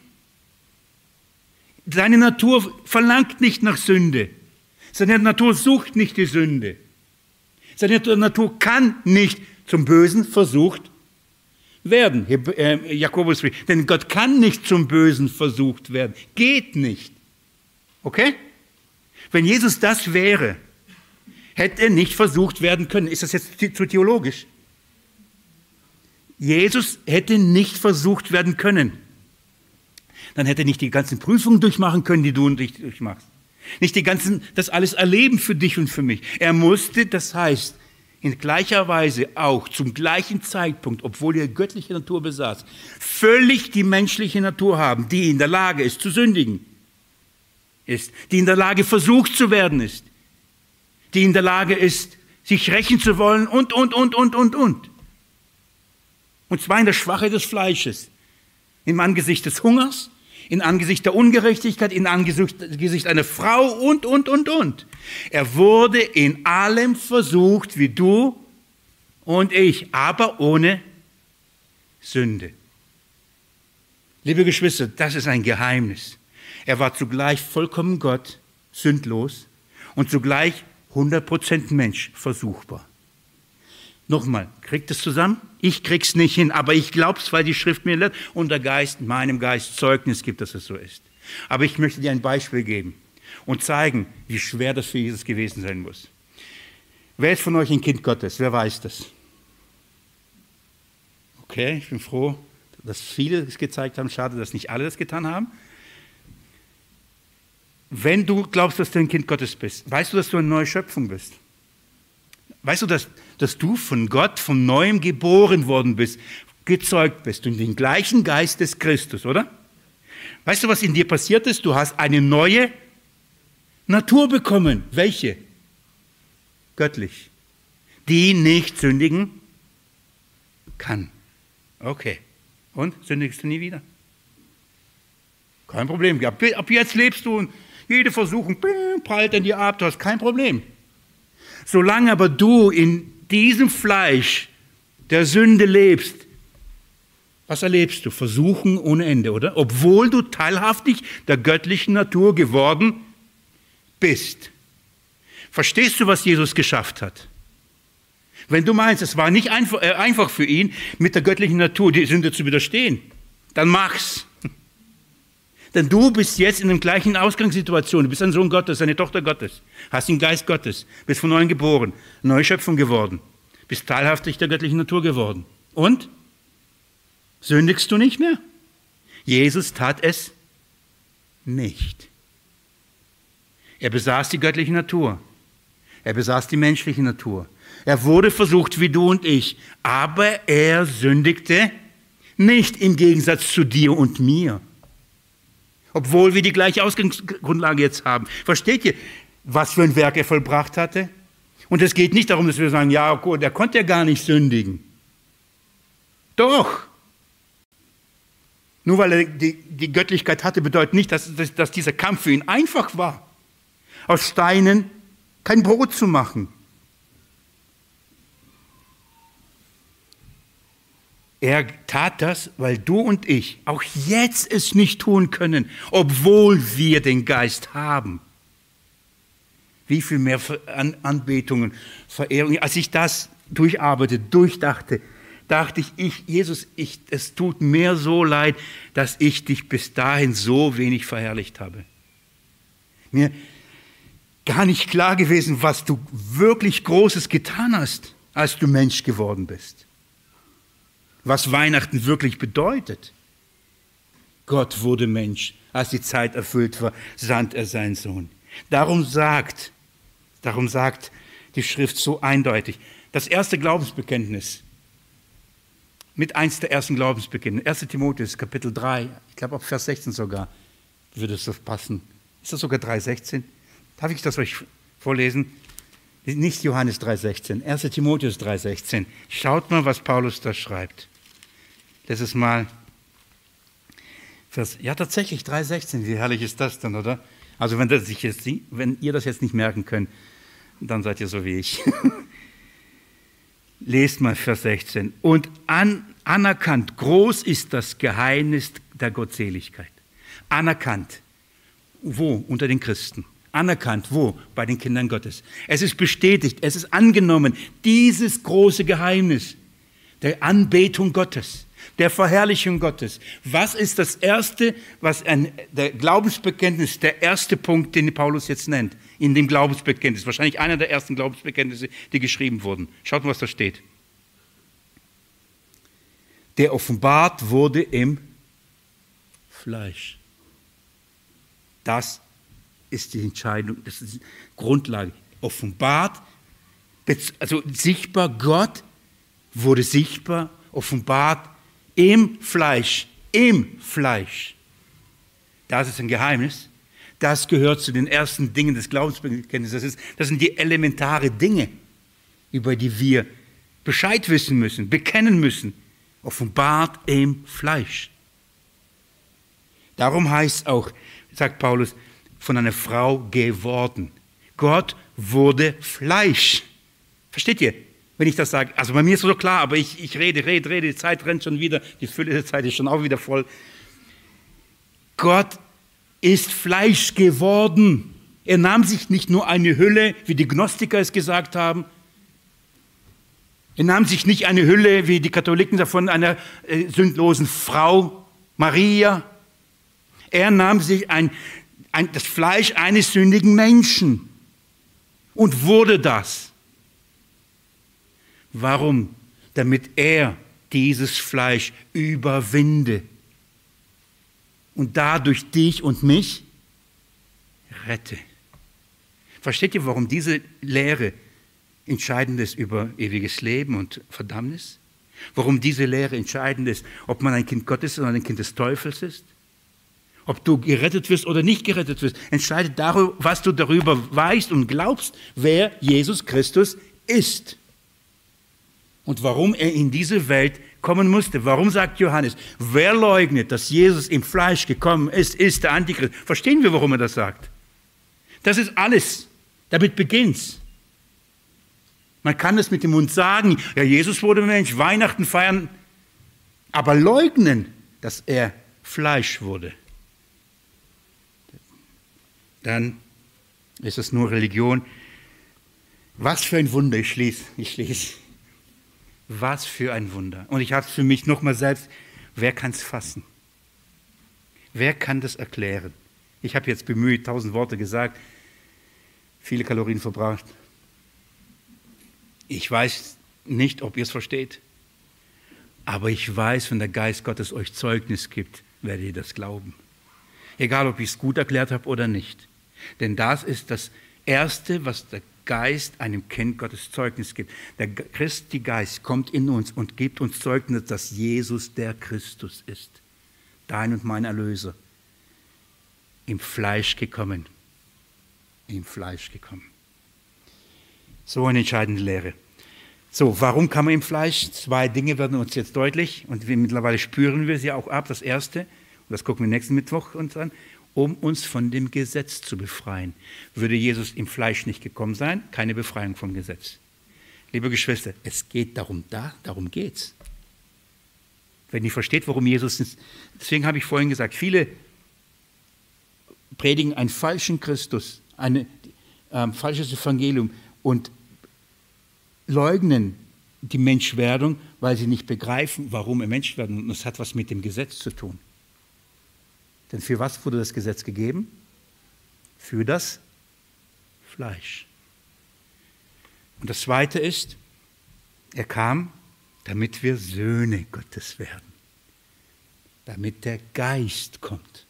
Seine Natur verlangt nicht nach Sünde. Seine Natur sucht nicht die Sünde. Seine Natur kann nicht zum Bösen versucht werden. Jakobus, denn Gott kann nicht zum Bösen versucht werden. Geht nicht. Okay? Wenn Jesus das wäre, hätte er nicht versucht werden können. Ist das jetzt zu theologisch? Jesus hätte nicht versucht werden können. Dann hätte er nicht die ganzen Prüfungen durchmachen können, die du und ich durchmachst. Nicht die ganzen, das alles erleben für dich und für mich. Er musste, das heißt, in gleicher Weise auch zum gleichen Zeitpunkt, obwohl er göttliche Natur besaß, völlig die menschliche Natur haben, die in der Lage ist zu sündigen, ist, die in der Lage versucht zu werden ist, die in der Lage ist, sich rächen zu wollen und, und, und, und, und, und. Und zwar in der Schwache des Fleisches, im Angesicht des Hungers, in Angesicht der Ungerechtigkeit, in Angesicht einer Frau und, und, und, und. Er wurde in allem versucht, wie du und ich, aber ohne Sünde. Liebe Geschwister, das ist ein Geheimnis. Er war zugleich vollkommen Gott, sündlos und zugleich hundert Prozent Mensch, versuchbar. Nochmal, kriegt es zusammen? Ich krieg's nicht hin, aber ich glaub's, weil die Schrift mir lehrt und der Geist, meinem Geist Zeugnis gibt, dass es so ist. Aber ich möchte dir ein Beispiel geben und zeigen, wie schwer das für Jesus gewesen sein muss. Wer ist von euch ein Kind Gottes? Wer weiß das? Okay, ich bin froh, dass viele es gezeigt haben. Schade, dass nicht alle das getan haben. Wenn du glaubst, dass du ein Kind Gottes bist, weißt du, dass du eine neue Schöpfung bist? Weißt du, dass, dass du von Gott von Neuem geboren worden bist, gezeugt bist und den gleichen Geist des Christus, oder? Weißt du, was in dir passiert ist? Du hast eine neue Natur bekommen. Welche? Göttlich. Die nicht sündigen kann. Okay. Und? Sündigst du nie wieder? Kein Problem. Ab, ab jetzt lebst du und jede Versuchung prallt an dir ab. Du hast kein Problem. Solange aber du in diesem Fleisch der Sünde lebst, was erlebst du? Versuchen ohne Ende, oder? Obwohl du teilhaftig der göttlichen Natur geworden bist. Verstehst du, was Jesus geschafft hat? Wenn du meinst, es war nicht einfach, äh, einfach für ihn, mit der göttlichen Natur die Sünde zu widerstehen, dann mach's. Denn du bist jetzt in der gleichen Ausgangssituation. Du bist ein Sohn Gottes, eine Tochter Gottes. Hast den Geist Gottes. Bist von neuem geboren. Neue Schöpfung geworden. Bist teilhaftig der göttlichen Natur geworden. Und? Sündigst du nicht mehr? Jesus tat es nicht. Er besaß die göttliche Natur. Er besaß die menschliche Natur. Er wurde versucht wie du und ich. Aber er sündigte nicht im Gegensatz zu dir und mir. Obwohl wir die gleiche Ausgangsgrundlage jetzt haben. Versteht ihr, was für ein Werk er vollbracht hatte? Und es geht nicht darum, dass wir sagen, ja, gut, er konnte ja gar nicht sündigen. Doch. Nur weil er die, die Göttlichkeit hatte, bedeutet nicht, dass, dass, dass dieser Kampf für ihn einfach war. Aus Steinen kein Brot zu machen. Er tat das, weil du und ich auch jetzt es nicht tun können, obwohl wir den Geist haben. Wie viel mehr Anbetungen, Verehrungen. Als ich das durcharbeitete, durchdachte, dachte ich, ich Jesus, ich, es tut mir so leid, dass ich dich bis dahin so wenig verherrlicht habe. Mir gar nicht klar gewesen, was du wirklich Großes getan hast, als du Mensch geworden bist. Was Weihnachten wirklich bedeutet. Gott wurde Mensch, als die Zeit erfüllt war, sandte er seinen Sohn. Darum sagt, darum sagt die Schrift so eindeutig, das erste Glaubensbekenntnis, mit eins der ersten Glaubensbekenntnisse, erster Timotheus, Kapitel drei, ich glaube ab Vers sechzehn sogar, würde es so passen. Ist das sogar drei sechzehn? Darf ich das euch vorlesen? Nicht Johannes drei sechzehn, erster Timotheus drei sechzehn. Schaut mal, was Paulus da schreibt. Das ist mal, Vers, ja tatsächlich, drei sechzehn, wie herrlich ist das denn, oder? Also wenn, das sich jetzt, wenn ihr das jetzt nicht merken könnt, dann seid ihr so wie ich. Lest mal Vers sechzehn. Und an, anerkannt, groß ist das Geheimnis der Gottseligkeit. Anerkannt. Wo? Unter den Christen. Anerkannt. Wo? Bei den Kindern Gottes. Es ist bestätigt, es ist angenommen, dieses große Geheimnis der Anbetung Gottes, der Verherrlichung Gottes. Was ist das Erste, was ein, der Glaubensbekenntnis, der erste Punkt, den Paulus jetzt nennt, in dem Glaubensbekenntnis, wahrscheinlich einer der ersten Glaubensbekenntnisse, die geschrieben wurden. Schaut mal, was da steht. Der offenbart wurde im Fleisch. Das ist die Entscheidung, das ist die Grundlage. Offenbart, also sichtbar, Gott wurde sichtbar, offenbart im Fleisch, im Fleisch. Das ist ein Geheimnis. Das gehört zu den ersten Dingen des Glaubensbekenntnisses. Das, ist, das sind die elementaren Dinge, über die wir Bescheid wissen müssen, bekennen müssen. Offenbart im Fleisch. Darum heißt auch, sagt Paulus, von einer Frau geworden. Gott wurde Fleisch. Versteht ihr, wenn ich das sage? Also bei mir ist es so klar, aber ich, ich rede, rede, rede, die Zeit rennt schon wieder, die Fülle der Zeit ist schon auch wieder voll. Gott ist Fleisch geworden. Er nahm sich nicht nur eine Hülle, wie die Gnostiker es gesagt haben. Er nahm sich nicht eine Hülle, wie die Katholiken davon, einer äh, sündlosen Frau, Maria. Er nahm sich ein, ein, das Fleisch eines sündigen Menschen und wurde das. Warum? Damit er dieses Fleisch überwinde und dadurch dich und mich rette. Versteht ihr, warum diese Lehre entscheidend ist über ewiges Leben und Verdammnis? Warum diese Lehre entscheidend ist, ob man ein Kind Gottes oder ein Kind des Teufels ist? Ob du gerettet wirst oder nicht gerettet wirst, entscheidet darüber, was du darüber weißt und glaubst, wer Jesus Christus ist. Und warum er in diese Welt kommen musste. Warum sagt Johannes, wer leugnet, dass Jesus im Fleisch gekommen ist, ist der Antichrist. Verstehen wir, warum er das sagt? Das ist alles. Damit beginnt's. Man kann es mit dem Mund sagen, ja, Jesus wurde Mensch, Weihnachten feiern, aber leugnen, dass er Fleisch wurde. Dann ist es nur Religion. Was für ein Wunder, ich schließe, ich schließe. Was für ein Wunder. Und ich habe es für mich nochmal selbst, wer kann es fassen? Wer kann das erklären? Ich habe jetzt bemüht, tausend Worte gesagt, viele Kalorien verbraucht. Ich weiß nicht, ob ihr es versteht, aber ich weiß, wenn der Geist Gottes euch Zeugnis gibt, werdet ihr das glauben. Egal, ob ich es gut erklärt habe oder nicht. Denn das ist das Erste, was der Geist einem Kind Gottes Zeugnis gibt. Der Christi Geist kommt in uns und gibt uns Zeugnis, dass Jesus der Christus ist. Dein und mein Erlöser. Im Fleisch gekommen. Im Fleisch gekommen. So eine entscheidende Lehre. So, warum kann man im Fleisch? Zwei Dinge werden uns jetzt deutlich und wir, mittlerweile spüren wir sie auch ab. Das Erste, und das gucken wir nächsten Mittwoch uns an, um uns von dem Gesetz zu befreien. Würde Jesus im Fleisch nicht gekommen sein, keine Befreiung vom Gesetz. Liebe Geschwister, es geht darum, da, darum geht's. Wenn ihr versteht, warum Jesus ist, deswegen habe ich vorhin gesagt, viele predigen einen falschen Christus, ein ähm, falsches Evangelium und leugnen die Menschwerdung, weil sie nicht begreifen, warum er Mensch werden. Und das hat was mit dem Gesetz zu tun. Denn für was wurde das Gesetz gegeben? Für das Fleisch. Und das Zweite ist, er kam, damit wir Söhne Gottes werden. Damit der Geist kommt.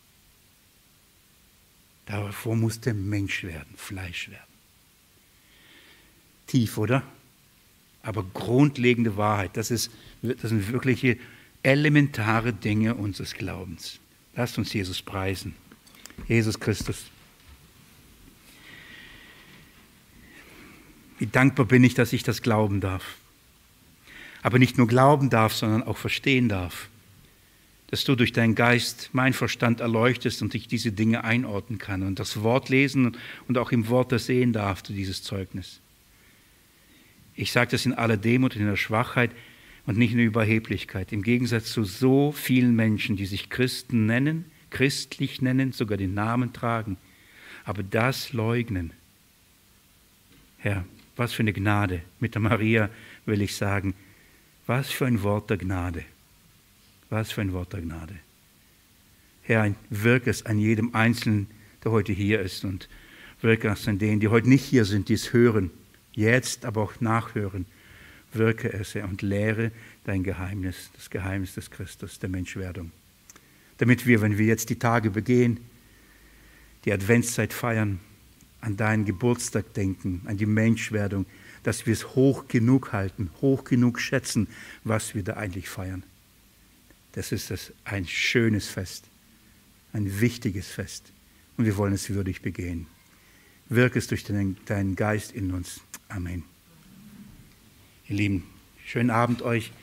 Davor musste Mensch werden, Fleisch werden. Tief, oder? Aber grundlegende Wahrheit. Das, ist, das sind wirkliche elementare Dinge unseres Glaubens. Lasst uns Jesus preisen. Jesus Christus. Wie dankbar bin ich, dass ich das glauben darf. Aber nicht nur glauben darf, sondern auch verstehen darf. Dass du durch deinen Geist meinen Verstand erleuchtest und ich diese Dinge einordnen kann und das Wort lesen und auch im Wort das sehen darf, dieses Zeugnis. Ich sage das in aller Demut und in der Schwachheit und nicht in der Überheblichkeit. Im Gegensatz zu so vielen Menschen, die sich Christen nennen, christlich nennen, sogar den Namen tragen, aber das leugnen. Herr, was für eine Gnade. Mit der Maria will ich sagen, was für ein Wort der Gnade. Was für ein Wort der Gnade. Herr, wirke es an jedem Einzelnen, der heute hier ist und wirke es an denen, die heute nicht hier sind, die es hören, jetzt aber auch nachhören. Wirke es, Herr, und lehre dein Geheimnis, das Geheimnis des Christus, der Menschwerdung. Damit wir, wenn wir jetzt die Tage begehen, die Adventszeit feiern, an deinen Geburtstag denken, an die Menschwerdung, dass wir es hoch genug halten, hoch genug schätzen, was wir da eigentlich feiern. Das ist das ein schönes Fest, ein wichtiges Fest und wir wollen es würdig begehen. Wirke es durch deinen, deinen Geist in uns. Amen. Ihr Lieben, schönen Abend euch.